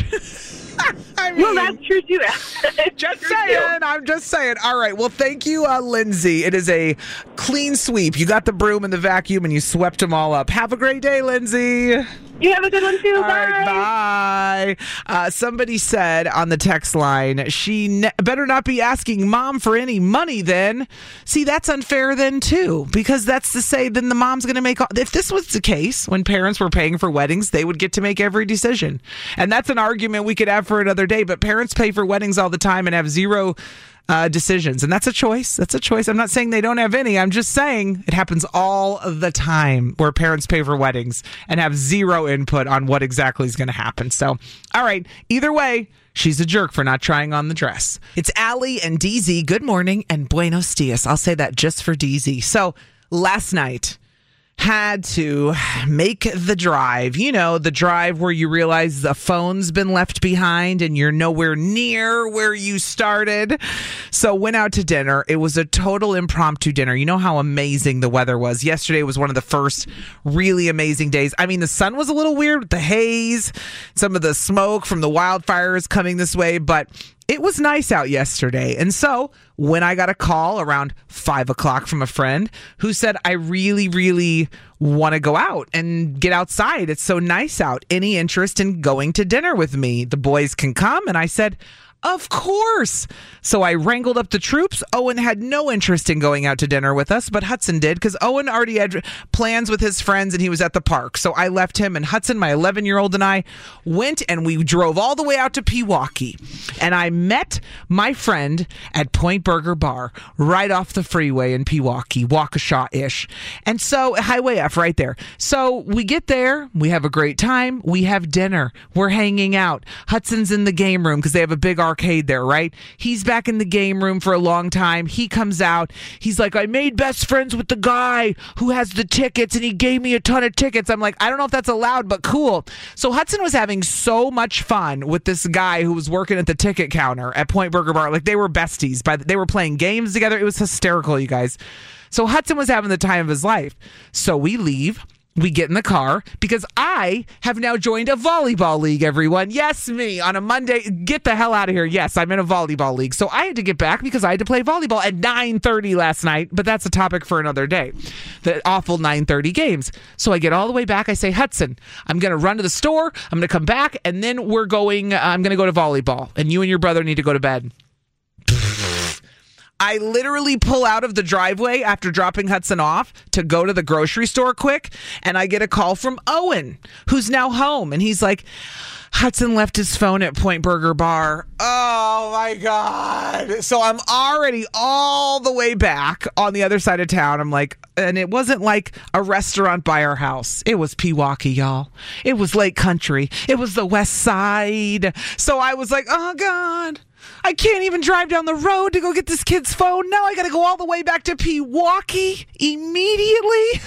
I mean, well, that's true too. Just saying. I'm just saying. All right. Well, thank you, uh, Lindsay. It is a clean sweep. You got the broom and the vacuum, and you swept them all up. Have a great day, Lindsay. You have a good one too. All bye. Right, bye. Uh, somebody said on the text line, she ne- better not be asking mom for any money then. See, that's unfair then too, because that's to say then the mom's going to make all- if this was the case when parents were paying for weddings, they would get to make every decision. And that's an argument we could have for another day, but parents pay for weddings all the time and have zero Uh, decisions. And that's a choice. That's a choice. I'm not saying they don't have any. I'm just saying it happens all the time where parents pay for weddings and have zero input on what exactly is going to happen. So, all right. Either way, she's a jerk for not trying on the dress. It's Allie and D Z. Good morning and buenos dias. I'll say that just for D Z. So last night, had to make the drive, you know, the drive where you realize the phone's been left behind and you're nowhere near where you started. So went out to dinner. It was a total impromptu dinner. You know how amazing the weather was. Yesterday was one of the first really amazing days. I mean, the sun was a little weird with the haze, some of the smoke from the wildfires coming this way, but it was nice out yesterday. And so when I got a call around five o'clock from a friend who said, I really, really want to go out and get outside. It's so nice out. Any interest in going to dinner with me? The boys can come. And I said, Of course. So I wrangled up the troops. Owen had no interest in going out to dinner with us, but Hudson did because Owen already had plans with his friends and he was at the park. So I left him, and Hudson, my eleven-year-old, and I went and we drove all the way out to Pewaukee. And I met my friend at Point Burger Bar right off the freeway in Pewaukee, Waukesha-ish. And so, Highway F right there. So we get there. We have a great time. We have dinner. We're hanging out. Hudson's in the game room because they have a big arcade there, right? He's back in the game room for a long time. He comes out. He's like, I made best friends with the guy who has the tickets, and he gave me a ton of tickets. I'm like, I don't know if that's allowed, but cool. So Hudson was having so much fun with this guy who was working at the ticket counter at Point Burger Bar. Like, they were besties. By the, they were playing games together. It was hysterical, you guys. So Hudson was having the time of his life. So we leave. We get in the car because I have now joined a volleyball league, everyone. Yes, me, on a Monday. Get the hell out of here. Yes, I'm in a volleyball league. So I had to get back because I had to play volleyball at nine thirty last night, but that's a topic for another day. The awful nine thirty games. So I get all the way back. I say, Hudson, I'm going to run to the store. I'm going to come back, and then we're going, uh, I'm going to go to volleyball, and you and your brother need to go to bed. I literally pull out of the driveway after dropping Hudson off to go to the grocery store quick, and I get a call from Owen, who's now home, and he's like, Hudson left his phone at Point Burger Bar. Oh, my God. So I'm already all the way back on the other side of town. I'm like, and it wasn't like a restaurant by our house. It was Pewaukee, y'all. It was Lake Country. It was the West Side. So I was like, oh, God. I can't even drive down the road to go get this kid's phone. Now I got to go all the way back to Pewaukee immediately.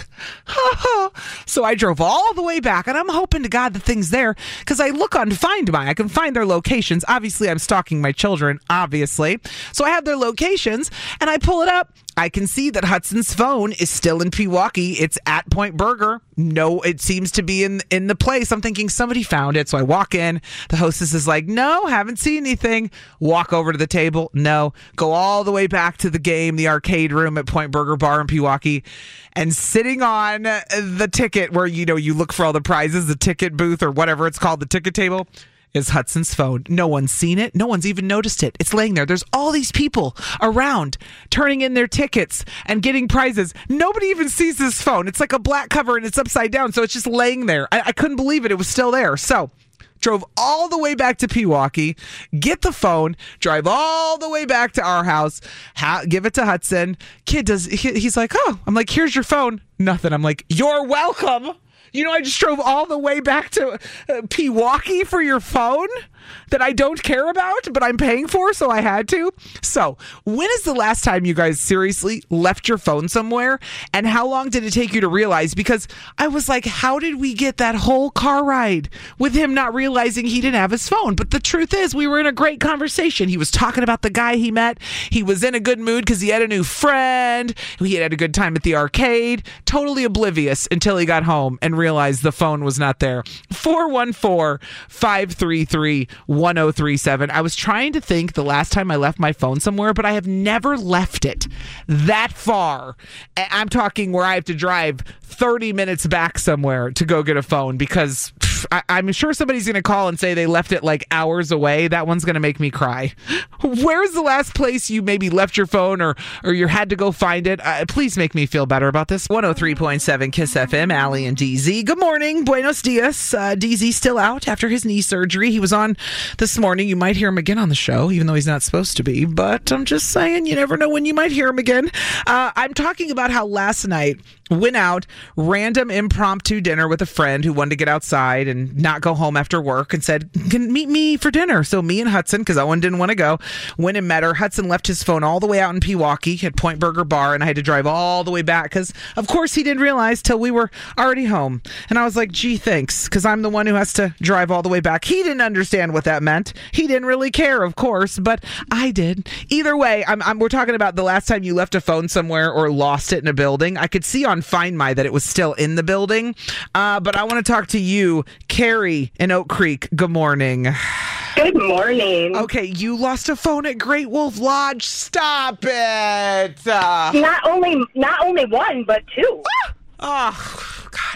So I drove all the way back, and I'm hoping to God the thing's there because I look on Find My. I can find their locations. Obviously, I'm stalking my children, obviously. So I have their locations, and I pull it up. I can see that Hudson's phone is still in Pewaukee. It's at Point Burger. No, it seems to be in in the place. I'm thinking somebody found it. So I walk in. The hostess is like, no, haven't seen anything. Walk over to the table. No. Go all the way back to the game, the arcade room at Point Burger Bar in Pewaukee. And sitting on the ticket where, you know, you look for all the prizes, the ticket booth or whatever it's called, the ticket table, is Hudson's phone. No one's seen it. No one's even noticed it. It's laying there. There's all these people around turning in their tickets and getting prizes. Nobody even sees this phone. It's like a black cover and it's upside down. So it's just laying there. I, I couldn't believe it. It was still there. So drove all the way back to Pewaukee, get the phone, drive all the way back to our house, ha- give it to Hudson. Kid does, he, he's like, oh, I'm like, here's your phone. Nothing. I'm like, you're welcome. You know, I just drove all the way back to uh, Pewaukee for your phone that I don't care about, but I'm paying for, so I had to. So, when is the last time you guys seriously left your phone somewhere? And how long did it take you to realize? Because I was like, how did we get that whole car ride with him not realizing he didn't have his phone? But the truth is, we were in a great conversation. He was talking about the guy he met. He was in a good mood because he had a new friend. He had had a good time at the arcade. Totally oblivious until he got home and realized the phone was not there. four one four, five three three, one oh three seven. I was trying to think the last time I left my phone somewhere, but I have never left it that far. I'm talking where I have to drive thirty minutes back somewhere to go get a phone because pff, I, I'm sure somebody's going to call and say they left it like hours away. That one's going to make me cry. Where's the last place you maybe left your phone or, or you had to go find it? Uh, please make me feel better about this. one oh three point seven Kiss F M, Allie and D Z. Good morning. Buenos dias. Uh, D Z still out after his knee surgery. He was on this morning. You might hear him again on the show, even though he's not supposed to be. But I'm just saying, you never know when you might hear him again. Uh, I'm talking about how last night went out, random impromptu dinner with a friend who wanted to get outside and not go home after work and said, can meet me for dinner. So me and Hudson, because Owen didn't want to go, went and met her. Hudson left his phone all the way out in Pewaukee at Point Burger Bar, and I had to drive all the way back because, of course, he didn't realize till we were already home. And I was like, gee, thanks, because I'm the one who has to drive all the way back. He didn't understand what that meant. He didn't really care, of course, but I did. Either way, I'm, I'm, we're talking about the last time you left a phone somewhere or lost it in a building. I could see on Find My that it was still in the building. Uh, but I want to talk to you, Carrie in Oak Creek. Good morning. Good morning. Okay, you lost a phone at Great Wolf Lodge. Stop it. Uh, not only not only one, but two. Oh, God.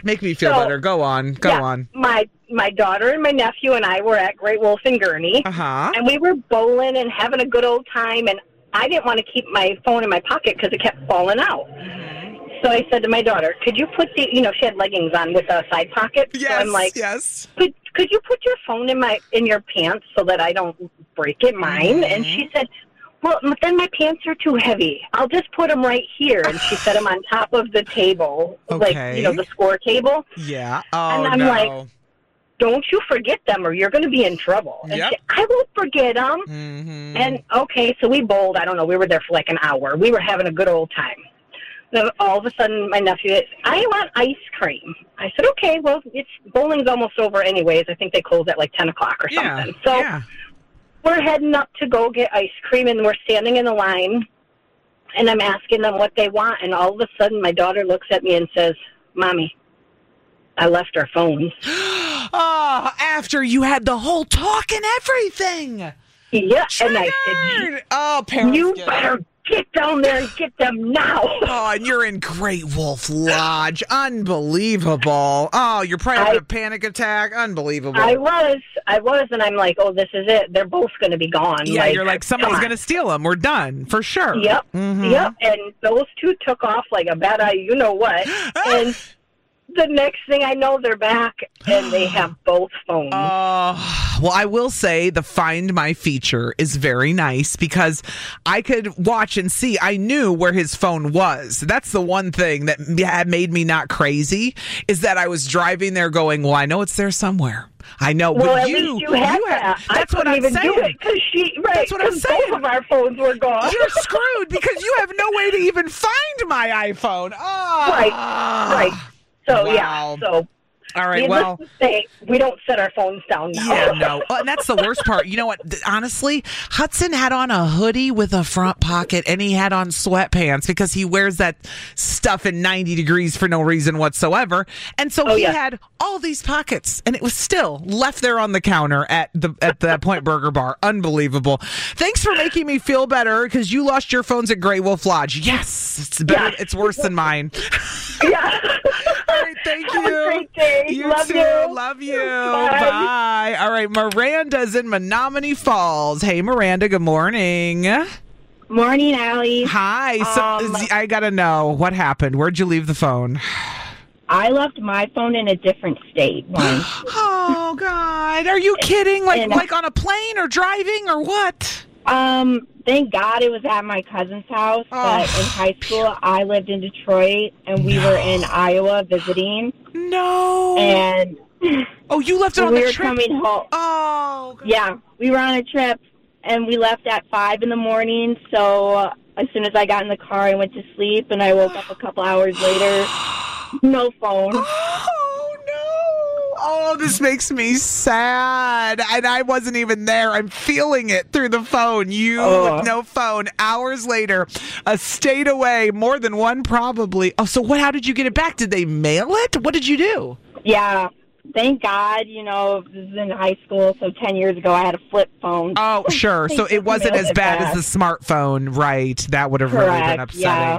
Make me feel So, better. Go on. Go yeah, on. My my daughter and my nephew and I were at Great Wolf in Gurney, uh-huh. and we were bowling and having a good old time. And I didn't want to keep my phone in my pocket because it kept falling out. Mm-hmm. So I said to my daughter, "Could you put the you know she had leggings on with a side pocket? Yes, so I'm like, yes. Could could you put your phone in my in your pants so that I don't break it, mine?" Mm-hmm. And she said, "Well, then my pants are too heavy. I'll just put them right here." And she set them on top of the table, okay. like, you know, the score table. Yeah. Oh, and I'm no. like, "Don't you forget them or you're going to be in trouble." And yep. she, "I won't forget them." Mm-hmm. And, okay, so we bowled. I don't know. We were there for like an hour. We were having a good old time. Then all of a sudden, my nephew said, "I want ice cream." I said, "Okay, well, it's bowling's almost over anyways. I think they close at like ten o'clock or yeah. something." So yeah. we're heading up to go get ice cream, and we're standing in the line, and I'm asking them what they want, and all of a sudden my daughter looks at me and says, "Mommy, I left our phones." Oh, after you had the whole talk and everything. Yeah, Triggered. and I said, "Oh, parents, you get better it. get down there and get them now." Oh, and you're in Great Wolf Lodge. Unbelievable. Oh, you're probably having I- a panic attack. Unbelievable. I was, I was, and I'm like, "Oh, this is it. They're both going to be gone." Yeah, like, you're like, somebody's going to steal them. We're done, for sure. Yep, mm-hmm. yep. And those two took off like a bad eye, you know what. And the next thing I know, they're back, and they have both phones. Uh, well, I will say the Find My feature is very nice because I could watch and see. I knew where his phone was. That's the one thing that had made me not crazy, is that I was driving there going, well, I know it's there somewhere. I know. Well, but at you, least you had you that. That's I what couldn't I'm even saying. do it because she, right? That's what I'm 'cause saying. Both of our phones were gone. You're screwed because you have no way to even find my iPhone. Oh. Right, right. So Wow. yeah, so. All right, Needless well, to say, we don't set our phones down now. yeah, no. Oh, and that's the worst part. You know what? Th- Honestly, Hudson had on a hoodie with a front pocket, and he had on sweatpants because he wears that stuff in ninety degrees for no reason whatsoever. And so Oh, he yeah. had all these pockets, and it was still left there on the counter at the at the Point Burger Bar. Unbelievable. Thanks for making me feel better because you lost your phones at Great Wolf Lodge. Yes, it's better. Yeah. It's worse than mine. Yeah. All right, thank you. Have a great day. You Love too. you. Love you. Bye. Bye. All right, Miranda's in Menominee Falls. Hey, Miranda. Good morning. Morning, Allie. Hi. So, Um, Z- I gotta know what happened. Where'd you leave the phone? I left my phone in a different state once. Oh God! Are you kidding? Like, And- like on a plane or driving or what? Um, thank God it was at my cousin's house. But in high school, I lived in Detroit, and we were in Iowa visiting. No. And oh, you left it on we the were trip? coming home. Oh. God. Yeah, we were on a trip, and we left at five in the morning. So uh, as soon as I got in the car, I went to sleep, and I woke up a couple hours later. No phone. Oh, no. Oh, this makes me sad. And I wasn't even there. I'm feeling it through the phone. You Oh. with no phone. Hours later, a state away, more than one probably. Oh, so what? How did you get it back? Did they mail it? What did you do? Yeah. Thank God, you know, this is in high school, so ten years ago I had a flip phone. Oh, sure. So it wasn't as bad as the smartphone, right? That would have really been Correct, upsetting. yeah.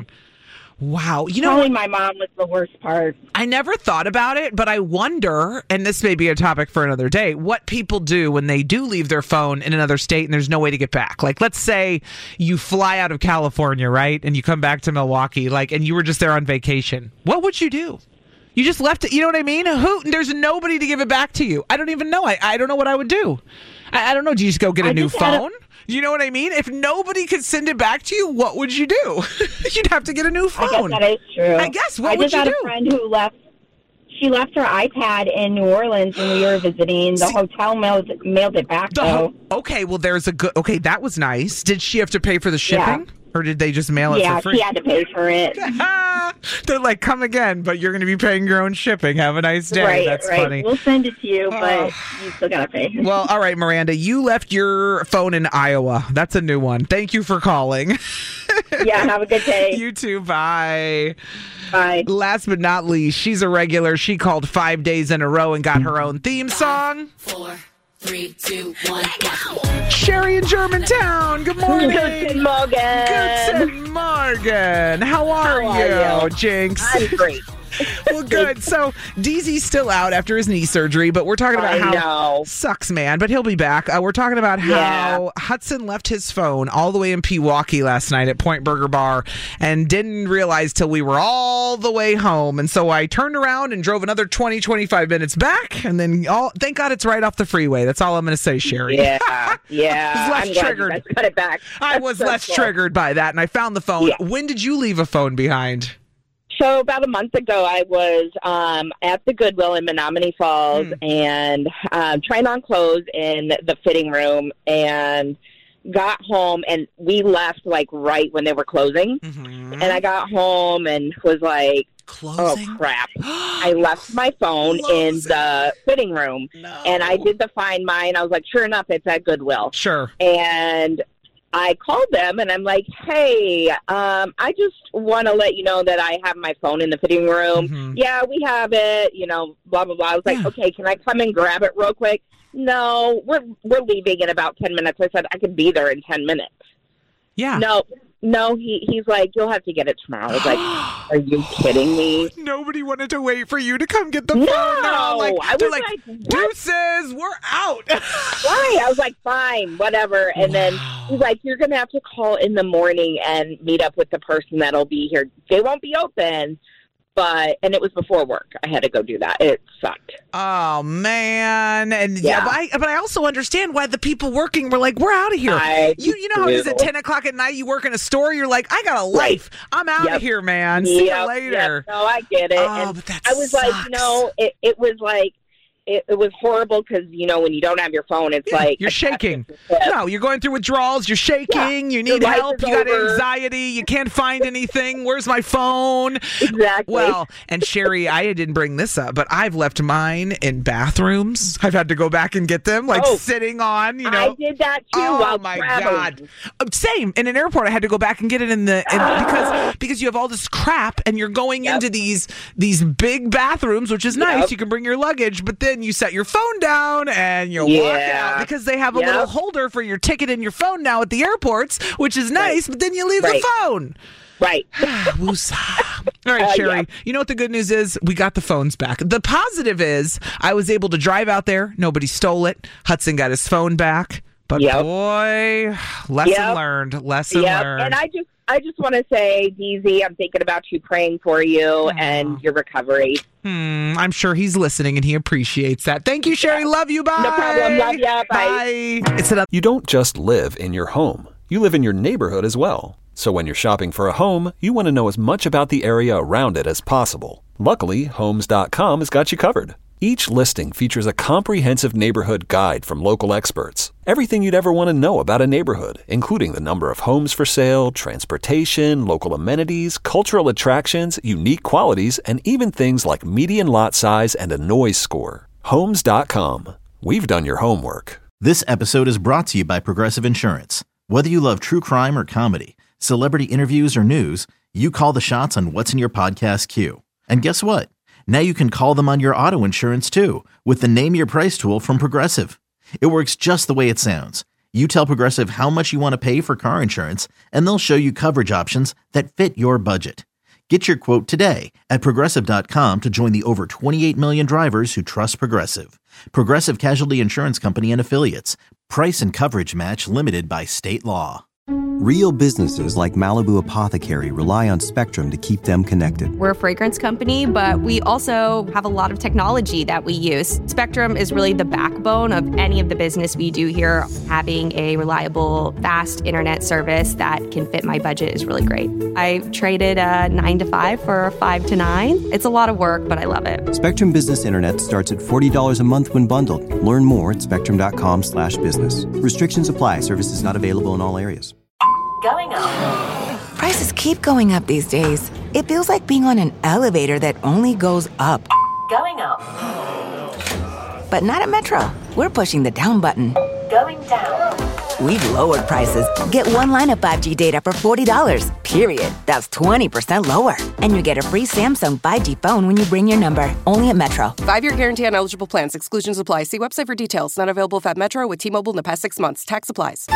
Wow. You know, Calling my mom was the worst part. I never thought about it, but I wonder, and this may be a topic for another day, what people do when they do leave their phone in another state and there's no way to get back. Like, let's say you fly out of California, right? And you come back to Milwaukee, like, and you were just there on vacation. What would you do? You just left it. You know what I mean? Who? There's nobody to give it back to you. I don't even know. I, I don't know what I would do. I, I don't know. Do you just go get a I new just had a- phone? You know what I mean? If nobody could send it back to you, what would you do? You'd have to get a new phone. I guess that is true. I guess. What I would just you had do? a friend who left. She left her iPad in New Orleans when we were visiting. The hotel mailed, mailed it back, The though. ho- okay, well, there's a good. Okay, that was nice. Did she have to pay for the shipping, or did they just mail it yeah, for free? she had to pay for it. They're like, come again, but you're going to be paying your own shipping. Have a nice day. Right, That's right. funny. We'll send it to you, but you still got to pay. Well, all right, Miranda, you left your phone in Iowa. That's a new one. Thank you for calling. Yeah, have a good day. You too. Bye. Bye. Last but not least, she's a regular. She called five days in a row and got her own theme song. Four, three, two, one, go. Sherry in Germantown. Good morning. Good morning. Good morning. How are How are you, you? Jinx? I'm great. Well, good. So D Z's still out after his knee surgery, but we're talking about I how know. sucks, man. But he'll be back. Uh, we're talking about how Yeah. Hudson left his phone all the way in Pewaukee last night at Point Burger Bar and didn't realize till we were all the way home. And so I turned around and drove another twenty, twenty-five minutes back, and then all. Thank God it's right off the freeway. That's all I'm going to say, Sherry. Yeah, yeah. I was less I'm glad triggered. you guys got it back. I was less triggered by that, and I found the phone. Yeah. When did you leave a phone behind? So about a month ago, I was um, at the Goodwill in Menominee Falls Hmm. and um, trying on clothes in the fitting room, and got home, and we left like right when they were closing. Mm-hmm. And I got home and was like, Closing? oh crap! I left my phone in the fitting room, and I did the Find My. I was like, sure enough, it's at Goodwill. Sure. And I called them and I'm like, hey, um, I just want to let you know that I have my phone in the fitting room. Mm-hmm. Yeah, we have it, you know, blah, blah, blah. I was like, okay, can I come and grab it real quick? No, we're we're leaving in about ten minutes. I said, I could be there in ten minutes. Yeah. No, no, he he's like, you'll have to get it tomorrow. I was like, are you kidding me? Nobody wanted to wait for you to come get the phone. No, They're all like, I they're was like, like, what? deuces, we're out. Right. I was like, fine, whatever. And then he's like, you're going to have to call in the morning and meet up with the person that'll be here. They won't be open. But, and it was before work. I had to go do that. It sucked. Oh, man. And yeah, Yeah. but, I, but I also understand why the people working were like, we're out of here. I you you know how it is at do. ten o'clock at night, you work in a store, you're like, I got a life. I'm out Yep. of here, man. See Yep, you later. yep. No, I get it. Oh, and but that I was like, you know, it, it was like, it, it was horrible because, you know, when you don't have your phone, it's Yeah, like you're a shaking. tip. No, you're going through withdrawals. You're shaking. You Your need life help. is You got over. anxiety. You can't find anything. Where's my phone? Exactly. Well, and Sherry, I didn't bring this up, but I've left mine in bathrooms. I've had to go back and get them, like Oh. sitting on. You know, I did that too Oh while my traveling. God! Uh, Same in an airport. I had to go back and get it in the in, because because you have all this crap and you're going Yep. into these these big bathrooms, which is nice. Yep. You can bring your luggage, but then you set your phone down and you walk Yeah. out because they have a Yep. little holder for your ticket and your phone now at the airports, which is nice. But then you leave Right. the phone. Right. Woosah. All right, Uh, Sherry. yeah. You know what the good news is? We got the phones back. The positive is I was able to drive out there. Nobody stole it. Hudson got his phone back. But Yep. boy, lesson Yep. learned. Lesson Yep. learned. And I just, I just want to say, D Z, I'm thinking about you, praying for you and your recovery. Hmm, I'm sure he's listening and he appreciates that. Thank you, Sherry. Love you. Bye. No problem. Love ya. Bye. Bye. It's an You don't just live in your home, you live in your neighborhood as well. So when you're shopping for a home, you want to know as much about the area around it as possible. Luckily, Homes dot com has got you covered. Each listing features a comprehensive neighborhood guide from local experts. Everything you'd ever want to know about a neighborhood, including the number of homes for sale, transportation, local amenities, cultural attractions, unique qualities, and even things like median lot size and a noise score. Homes dot com. We've done your homework. This episode is brought to you by Progressive Insurance. Whether you love true crime or comedy, celebrity interviews or news, you call the shots on what's in your podcast queue. And guess what? Now you can call them on your auto insurance too with the Name Your Price tool from Progressive. It works just the way it sounds. You tell Progressive how much you want to pay for car insurance, and they'll show you coverage options that fit your budget. Get your quote today at Progressive dot com to join the over twenty-eight million drivers who trust Progressive. Progressive Casualty Insurance Company and Affiliates. Price and coverage match limited by state law. Real businesses like Malibu Apothecary rely on Spectrum to keep them connected. We're a fragrance company, but we also have a lot of technology that we use. Spectrum is really the backbone of any of the business we do here. Having a reliable, fast internet service that can fit my budget is really great. I traded a nine to five for a five to nine. It's a lot of work, but I love it. Spectrum Business Internet starts at forty dollars a month when bundled. Learn more at spectrum dot com slash business. Restrictions apply. Services not available in all areas. Going up. Prices keep going up these days. It feels like being on an elevator that only goes up. Going up. But not at Metro. We're pushing the down button. Going down. We've lowered prices. Get one line of five G data for forty dollars, period. That's twenty percent lower. And you get a free Samsung five G phone when you bring your number. Only at Metro. Five-year guarantee on eligible plans. Exclusions apply. See website for details. Not available if at Metro with T-Mobile in the past six months. Tax applies.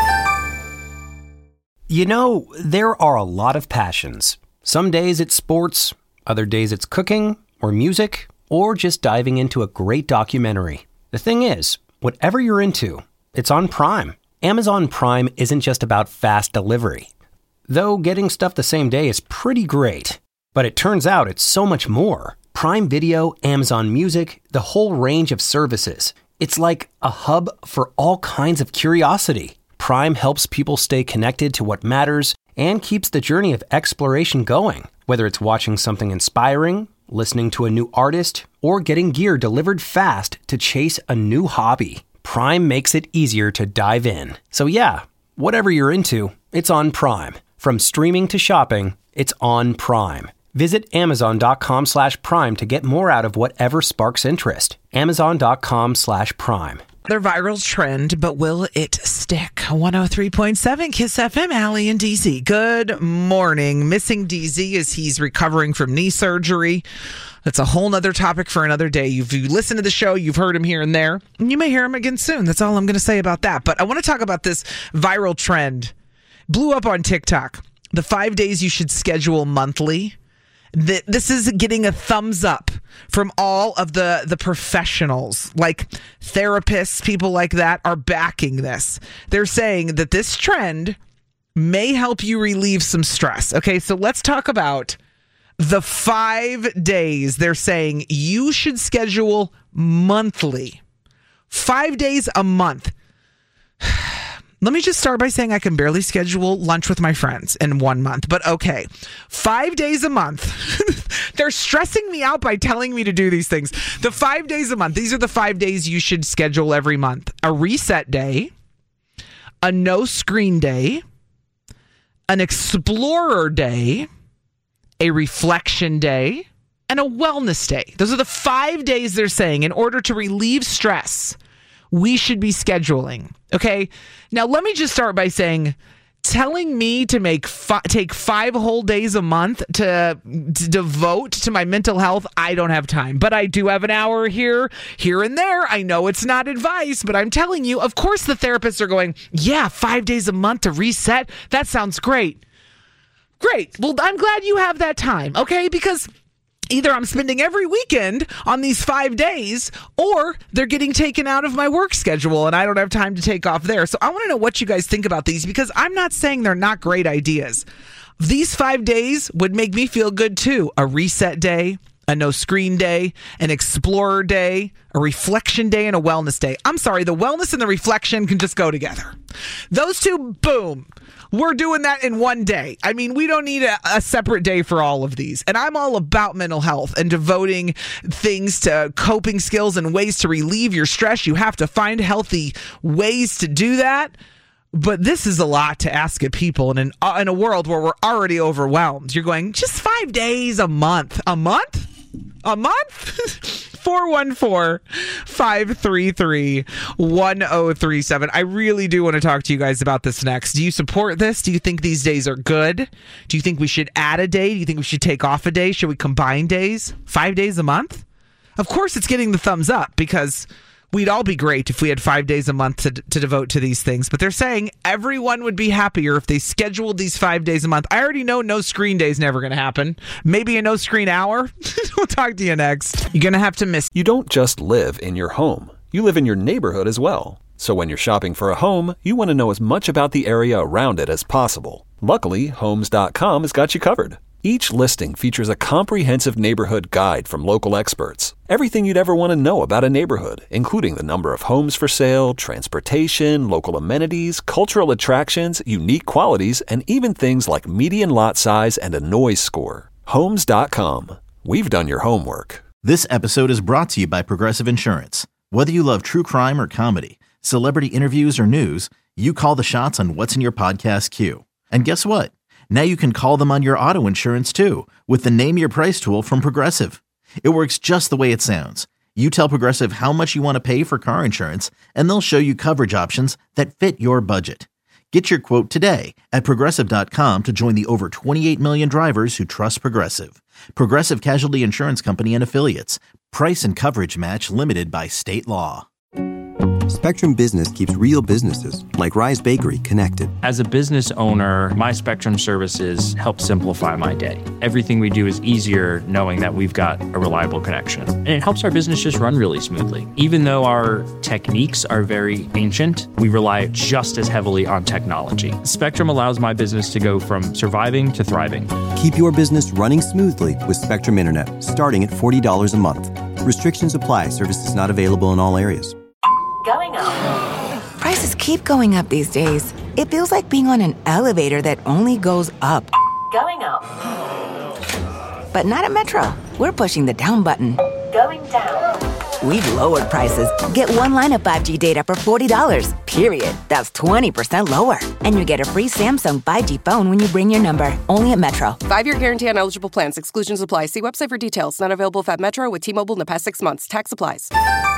You know, there are a lot of passions. Some days it's sports, other days it's cooking, or music, or just diving into a great documentary. The thing is, whatever you're into, it's on Prime. Amazon Prime isn't just about fast delivery. Though getting stuff the same day is pretty great. But it turns out it's so much more. Prime Video, Amazon Music, the whole range of services. It's like a hub for all kinds of curiosity. Prime helps people stay connected to what matters and keeps the journey of exploration going. Whether it's watching something inspiring, listening to a new artist, or getting gear delivered fast to chase a new hobby, Prime makes it easier to dive in. So yeah, whatever you're into, it's on Prime. From streaming to shopping, it's on Prime. Visit amazon.com slash prime to get more out of whatever sparks interest. Amazon.com slash prime. Their viral trend, but will it stick? one oh three point seven Kiss F M, Allie and D Z. Good morning. Missing D Z as he's recovering from knee surgery. That's a whole nother topic for another day. You've you listened to the show, you've heard him here and there, and you may hear him again soon. That's all I'm going to say about that. But I want to talk about this viral trend. Blew up on TikTok. The five days you should schedule monthly. This is getting a thumbs up from all of the, the professionals, like therapists, people like that are backing this. They're saying that this trend may help you relieve some stress. Okay, so let's talk about the five days they're saying you should schedule monthly. Five days a month. Let me just start by saying I can barely schedule lunch with my friends in one month, but okay. Five days a month. They're stressing me out by telling me to do these things. The five days a month. These are the five days you should schedule every month. A reset day, a no screen day, an explorer day, a reflection day, and a wellness day. Those are the five days they're saying in order to relieve stress we should be scheduling. Okay. Now let me just start by saying, telling me to make fi- take five whole days a month to, to devote to my mental health, I don't have time. But I do have an hour here, here and there. I know it's not advice, but I'm telling you, of course the therapists are going, yeah, five days a month to reset. That sounds great. Great. Well, I'm glad you have that time. Okay. Because either I'm spending every weekend on these five days or they're getting taken out of my work schedule and I don't have time to take off there. So I want to know what you guys think about these because I'm not saying they're not great ideas. These five days would make me feel good too. A reset day, a no screen day, an explorer day, a reflection day, and a wellness day. I'm sorry, the wellness and the reflection can just go together. Those two, boom. We're doing that in one day. I mean, we don't need a, a separate day for all of these. And I'm all about mental health and devoting things to coping skills and ways to relieve your stress. You have to find healthy ways to do that. But this is a lot to ask of people in, an, uh, in a world where we're already overwhelmed. You're going, just five days a month. A month? A month? four one four, five three three, one oh three seven. I really do want to talk to you guys about this next. Do you support this? Do you think these days are good? Do you think we should add a day? Do you think we should take off a day? Should we combine days? Five days a month? Of course it's getting the thumbs up because we'd all be great if we had five days a month to, to devote to these things. But they're saying everyone would be happier if they scheduled these five days a month. I already know no screen day is never going to happen. Maybe a no screen hour. We'll talk to you next. You're going to have to miss. You don't just live in your home. You live in your neighborhood as well. So when you're shopping for a home, you want to know as much about the area around it as possible. Luckily, Homes dot com has got you covered. Each listing features a comprehensive neighborhood guide from local experts. Everything you'd ever want to know about a neighborhood, including the number of homes for sale, transportation, local amenities, cultural attractions, unique qualities, and even things like median lot size and a noise score. Homes dot com. We've done your homework. This episode is brought to you by Progressive Insurance. Whether you love true crime or comedy, celebrity interviews or news, you call the shots on what's in your podcast queue. And guess what? Now you can call them on your auto insurance too with the Name Your Price tool from Progressive. It works just the way it sounds. You tell Progressive how much you want to pay for car insurance, and they'll show you coverage options that fit your budget. Get your quote today at Progressive dot com to join the over twenty-eight million drivers who trust Progressive. Progressive Casualty Insurance Company and Affiliates. Price and coverage match limited by state law. Spectrum Business keeps real businesses, like Rise Bakery, connected. As a business owner, my Spectrum services help simplify my day. Everything we do is easier knowing that we've got a reliable connection. And it helps our business just run really smoothly. Even though our techniques are very ancient, we rely just as heavily on technology. Spectrum allows my business to go from surviving to thriving. Keep your business running smoothly with Spectrum Internet, starting at forty dollars a month. Restrictions apply. Services not available in all areas. Going up. Prices keep going up these days. It feels like being on an elevator that only goes up. Going up. But not at Metro. We're pushing the down button. Going down. We've lowered prices. Get one line of five G data for forty dollars, period. That's twenty percent lower. And you get a free Samsung five G phone when you bring your number. Only at Metro. Five-year guarantee on eligible plans. Exclusions apply. See website for details. Not available at Metro with T-Mobile in the past six months. Tax applies.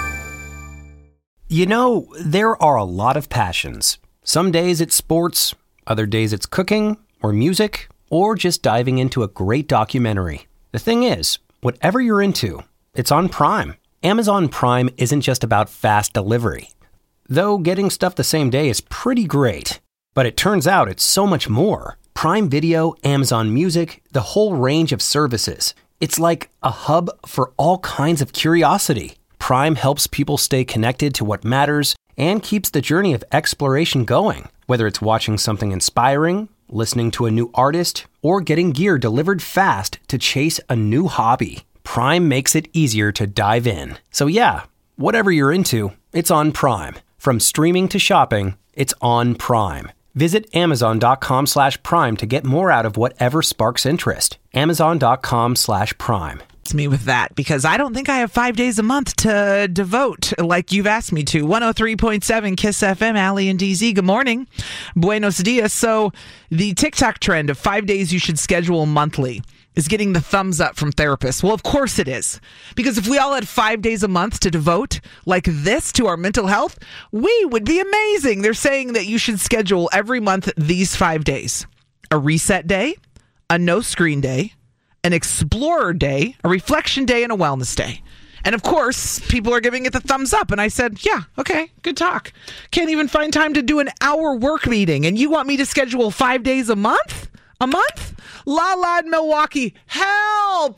You know, there are a lot of passions. Some days it's sports, other days it's cooking or music, or just diving into a great documentary. The thing is, whatever you're into, it's on Prime. Amazon Prime isn't just about fast delivery. Though getting stuff the same day is pretty great. But it turns out it's so much more. Prime Video, Amazon Music, the whole range of services. It's like a hub for all kinds of curiosity. Prime helps people stay connected to what matters and keeps the journey of exploration going. Whether it's watching something inspiring, listening to a new artist, or getting gear delivered fast to chase a new hobby, Prime makes it easier to dive in. So yeah, whatever you're into, it's on Prime. From streaming to shopping, it's on Prime. Visit amazon.com slash prime to get more out of whatever sparks interest. Amazon.com slash prime. It's me with that because I don't think I have five days a month to devote like you've asked me to. one oh three point seven KISS F M, Allie and D Z. Good morning. Buenos dias. So the TikTok trend of five days you should schedule monthly is getting the thumbs up from therapists. Well, of course it is. Because if we all had five days a month to devote like this to our mental health, we would be amazing. They're saying that you should schedule every month these five days. A reset day, a no screen day, an explorer day, a reflection day, and a wellness day. And of course, people are giving it the thumbs up. And I said, yeah, okay, good talk. Can't even find time to do an hour work meeting. And you want me to schedule five days a month? A month? Lala in Milwaukee, help!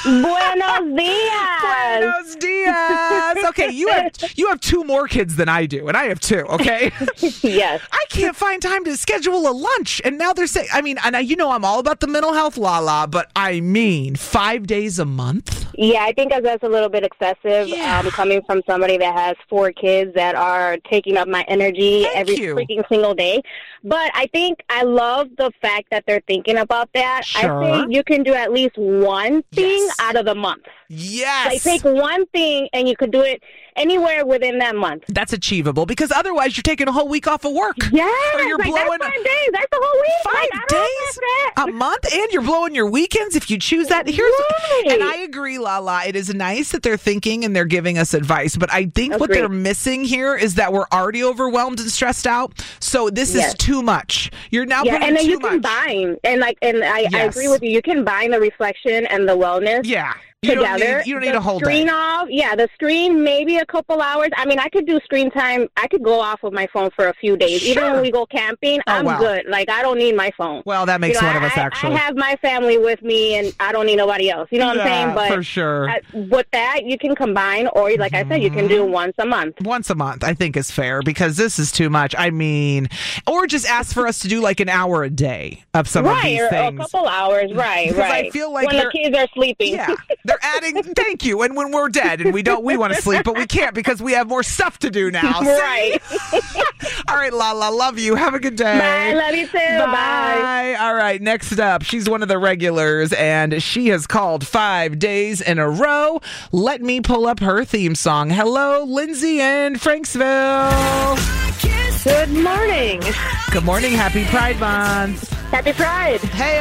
Buenos dias! Buenos dias! Okay, you have you have two more kids than I do, and I have two, okay? Yes. I can't find time to schedule a lunch, and now they're saying, I mean, and I, you know I'm all about the mental health, Lala, but I mean, five days a month? Yeah, I think that's a little bit excessive, yeah. um, coming from somebody that has four kids that are taking up my energy Thank every you. freaking single day. But I think I love the fact that they're thinking about that. Sure. I think you can do at least one thing Yes. out of the month. Yes. Like take one thing and you could do it anywhere within that month. That's achievable because otherwise you're taking a whole week off of work. Yeah, Or you're like, blowing that's five days. That's the whole week. Five like, I don't days? have that. A month, and you're blowing your weekends if you choose that. Here's Right. and I agree, Lala. It is nice that they're thinking and they're giving us advice, but I think what Agreed. they're missing here is that we're already overwhelmed and stressed out. So this Yes. is too much. You're now Yeah, putting and then too you can much. combine, and like, and I, I Yes. agree with you. You can combine the reflection and the wellness. Yeah. You don't Together, need- you don't need the a whole day. screen off. Yeah, the screen maybe a couple hours. I mean, I could do screen time. I could go off with my phone for a few days. Even Sure. when we go camping, Oh, I'm wow. good. Like I don't need my phone. Well, that makes You know, one of I- us I- actually. I have my family with me, and I don't need nobody else. You know what Yeah, I'm saying? But for sure. I, with that, you can combine, or like I said, you can do once a month. Once a month, I think is fair because this is too much. I mean, or just ask for us to do like an hour a day of some right, of these or things. a couple hours. Right, Because I right. feel like when the they're- kids are sleeping. Yeah, they're adding. Thank you. And when we're dead and we don't, we want to sleep, but we can't because we have more stuff to do now. See? Right. All right, Lala, love you. Have a good day. Bye. Love you too. Bye. Bye. All right, next up, she's one of the regulars, and she has called five days in a row. Let me pull up her theme song. Hello, Lindsay in Franksville. Good morning. Good morning. Happy Pride Month. Happy Pride.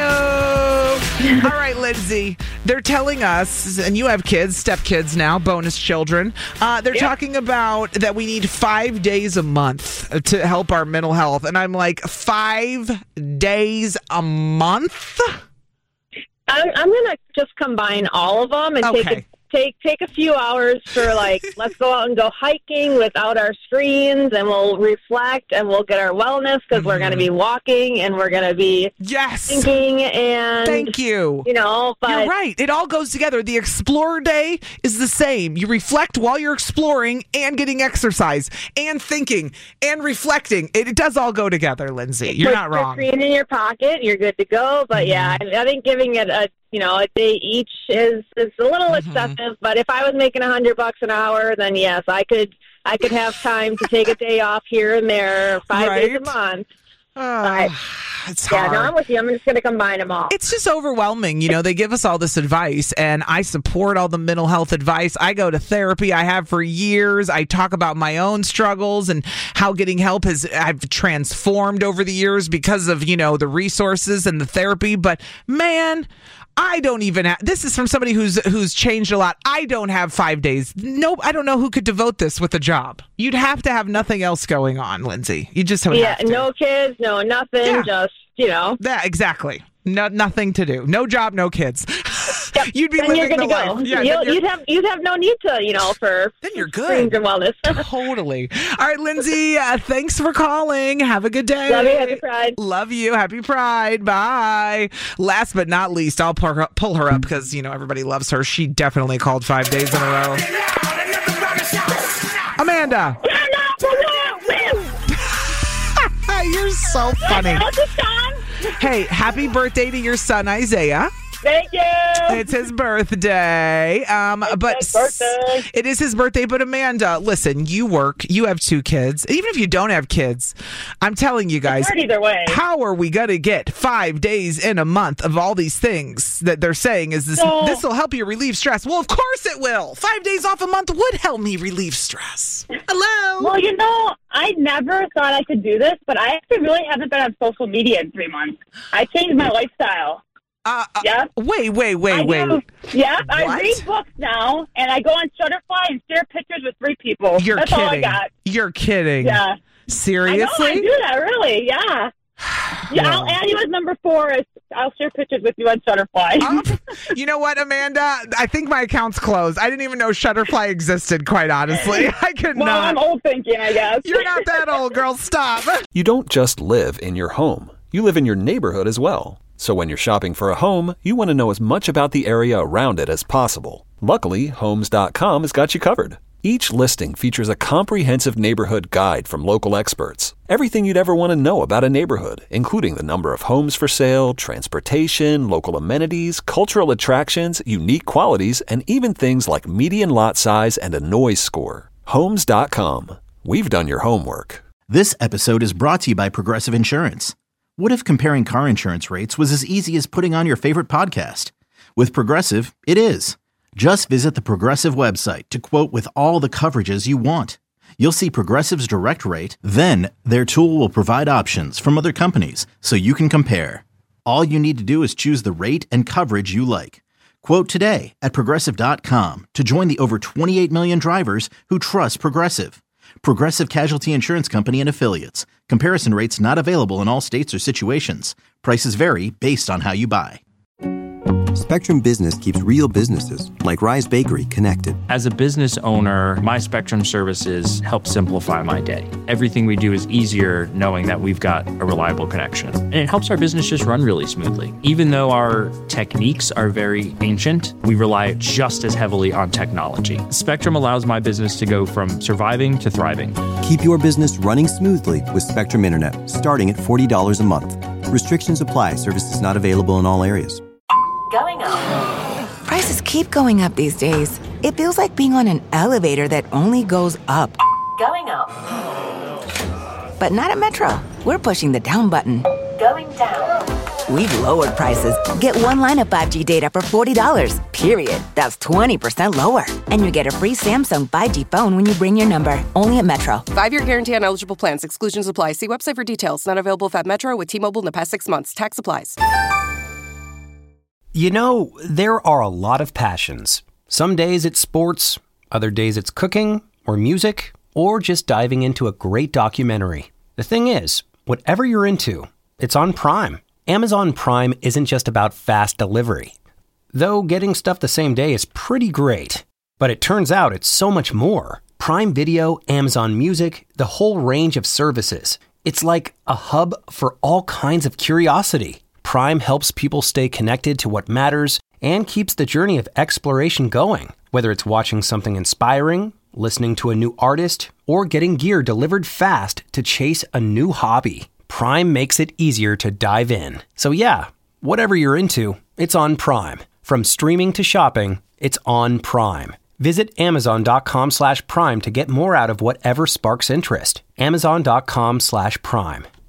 Heyo. All right, Lindsay. They're telling us, and you have kids, stepkids now, bonus children. Uh, they're Yep. talking about that we need five days a month to help our mental health. And I'm like, five days a month? I'm, I'm going to just combine all of them and take Okay. it take take a few hours for like, let's go out and go hiking without our screens, and we'll reflect, and we'll get our wellness because mm-hmm. we're going to be walking, and we're going to be yes thinking. And thank you. You know, but you're right. It all goes together. The Explorer Day is the same. You reflect while you're exploring and getting exercise and thinking and reflecting. It, it does all go together, Lindsay. You're put not your wrong. Screen in your pocket, you're good to go. But yeah, I, I think giving it a you know a day each is is a little mm-hmm. excessive. But if I was making a hundred bucks an hour, then yes, I could I could have time to take a day off here and there, five right? days a month. Uh, it's yeah, hard. no, I'm with you. I'm just going to combine them all. It's just overwhelming. You know, they give us all this advice, and I support all the mental health advice. I go to therapy. I have for years. I talk about my own struggles and how getting help has I've transformed over the years because of, you know, the resources and the therapy. But man, I don't even have, this is from somebody who's who's changed a lot. I don't have five days. Nope. I don't know who could devote this with a job. You'd have to have nothing else going on, Lindsay. You just would yeah, have to. No kids, no nothing, yeah. just, you know. Yeah, exactly. No, nothing to do. No job, no kids. Yep. You'd be then living you're good the to life. go. Yeah, You'll, you'd have you'd have no need to, you know, for then you're good. Screens and wellness. Totally. All right, Lindsay. Uh, thanks for calling. Have a good day. Love you. Happy Pride. Love you. Happy Pride. Bye. Last but not least, I'll pull her, pull her up because you know everybody loves her. She definitely called five days in a row. Amanda. You're so funny. Hey, happy birthday to your son, Isaiah. Thank you. It's his birthday. Um, it's but his birthday. It is his birthday. But Amanda, listen, you work. You have two kids. Even if you don't have kids, I'm telling you guys. Either way. How are we gonna get five days in a month of all these things that they're saying? Is this so, this will help you relieve stress? Well, of course it will. Five days off a month would help me relieve stress. Hello. Well, you know, I never thought I could do this, but I actually really haven't been on social media in three months. I changed my lifestyle. Uh, uh, yeah. Wait, wait, wait, I wait. Do. Yeah, what? I read books now, and I go on Shutterfly and share pictures with three people. You're That's kidding. all I got. You're kidding. Yeah. Seriously? I know, I do that, really, yeah. Yeah, I'll add you as number four. I'll share pictures with you on Shutterfly. um, you know what, Amanda? I think my account's closed. I didn't even know Shutterfly existed, quite honestly. I could well, not. I'm old thinking, I guess. You're not that old, girl. Stop. You don't just live in your home. You live in your neighborhood as well. So when you're shopping for a home, you want to know as much about the area around it as possible. Luckily, Homes dot com has got you covered. Each listing features a comprehensive neighborhood guide from local experts. Everything you'd ever want to know about a neighborhood, including the number of homes for sale, transportation, local amenities, cultural attractions, unique qualities, and even things like median lot size and a noise score. Homes dot com. We've done your homework. This episode is brought to you by Progressive Insurance. What if comparing car insurance rates was as easy as putting on your favorite podcast? With Progressive, it is. Just visit the Progressive website to quote with all the coverages you want. You'll see Progressive's direct rate, then their tool will provide options from other companies so you can compare. All you need to do is choose the rate and coverage you like. Quote today at Progressive dot com to join the over twenty-eight million drivers who trust Progressive. Progressive Casualty Insurance Company and Affiliates. Comparison rates not available in all states or situations. Prices vary based on how you buy. Spectrum Business keeps real businesses, like Rise Bakery, connected. As a business owner, my Spectrum services help simplify my day. Everything we do is easier knowing that we've got a reliable connection. And it helps our business just run really smoothly. Even though our techniques are very ancient, we rely just as heavily on technology. Spectrum allows my business to go from surviving to thriving. Keep your business running smoothly with Spectrum Internet, starting at forty dollars a month. Restrictions apply. Services not available in all areas. Going up. Prices keep going up these days. It feels like being on an elevator that only goes up. Going up. But not at Metro. We're pushing the down button. Going down. We've lowered prices. Get one line of five G data for forty dollars, period. That's twenty percent lower. And you get a free Samsung five G phone when you bring your number. Only at Metro. Five-year guarantee on eligible plans. Exclusions apply. See website for details. Not available if at Metro with T-Mobile in the past six months. Tax applies. You know, there are a lot of passions. Some days it's sports, other days it's cooking or music, or just diving into a great documentary. The thing is, whatever you're into, it's on Prime. Amazon Prime isn't just about fast delivery. Though getting stuff the same day is pretty great. But it turns out it's so much more. Prime Video, Amazon Music, the whole range of services. It's like a hub for all kinds of curiosity. Prime helps people stay connected to what matters and keeps the journey of exploration going. Whether it's watching something inspiring, listening to a new artist, or getting gear delivered fast to chase a new hobby, Prime makes it easier to dive in. So yeah, whatever you're into, it's on Prime. From streaming to shopping, it's on Prime. Visit amazon.com slash prime to get more out of whatever sparks interest. Amazon.com slash prime.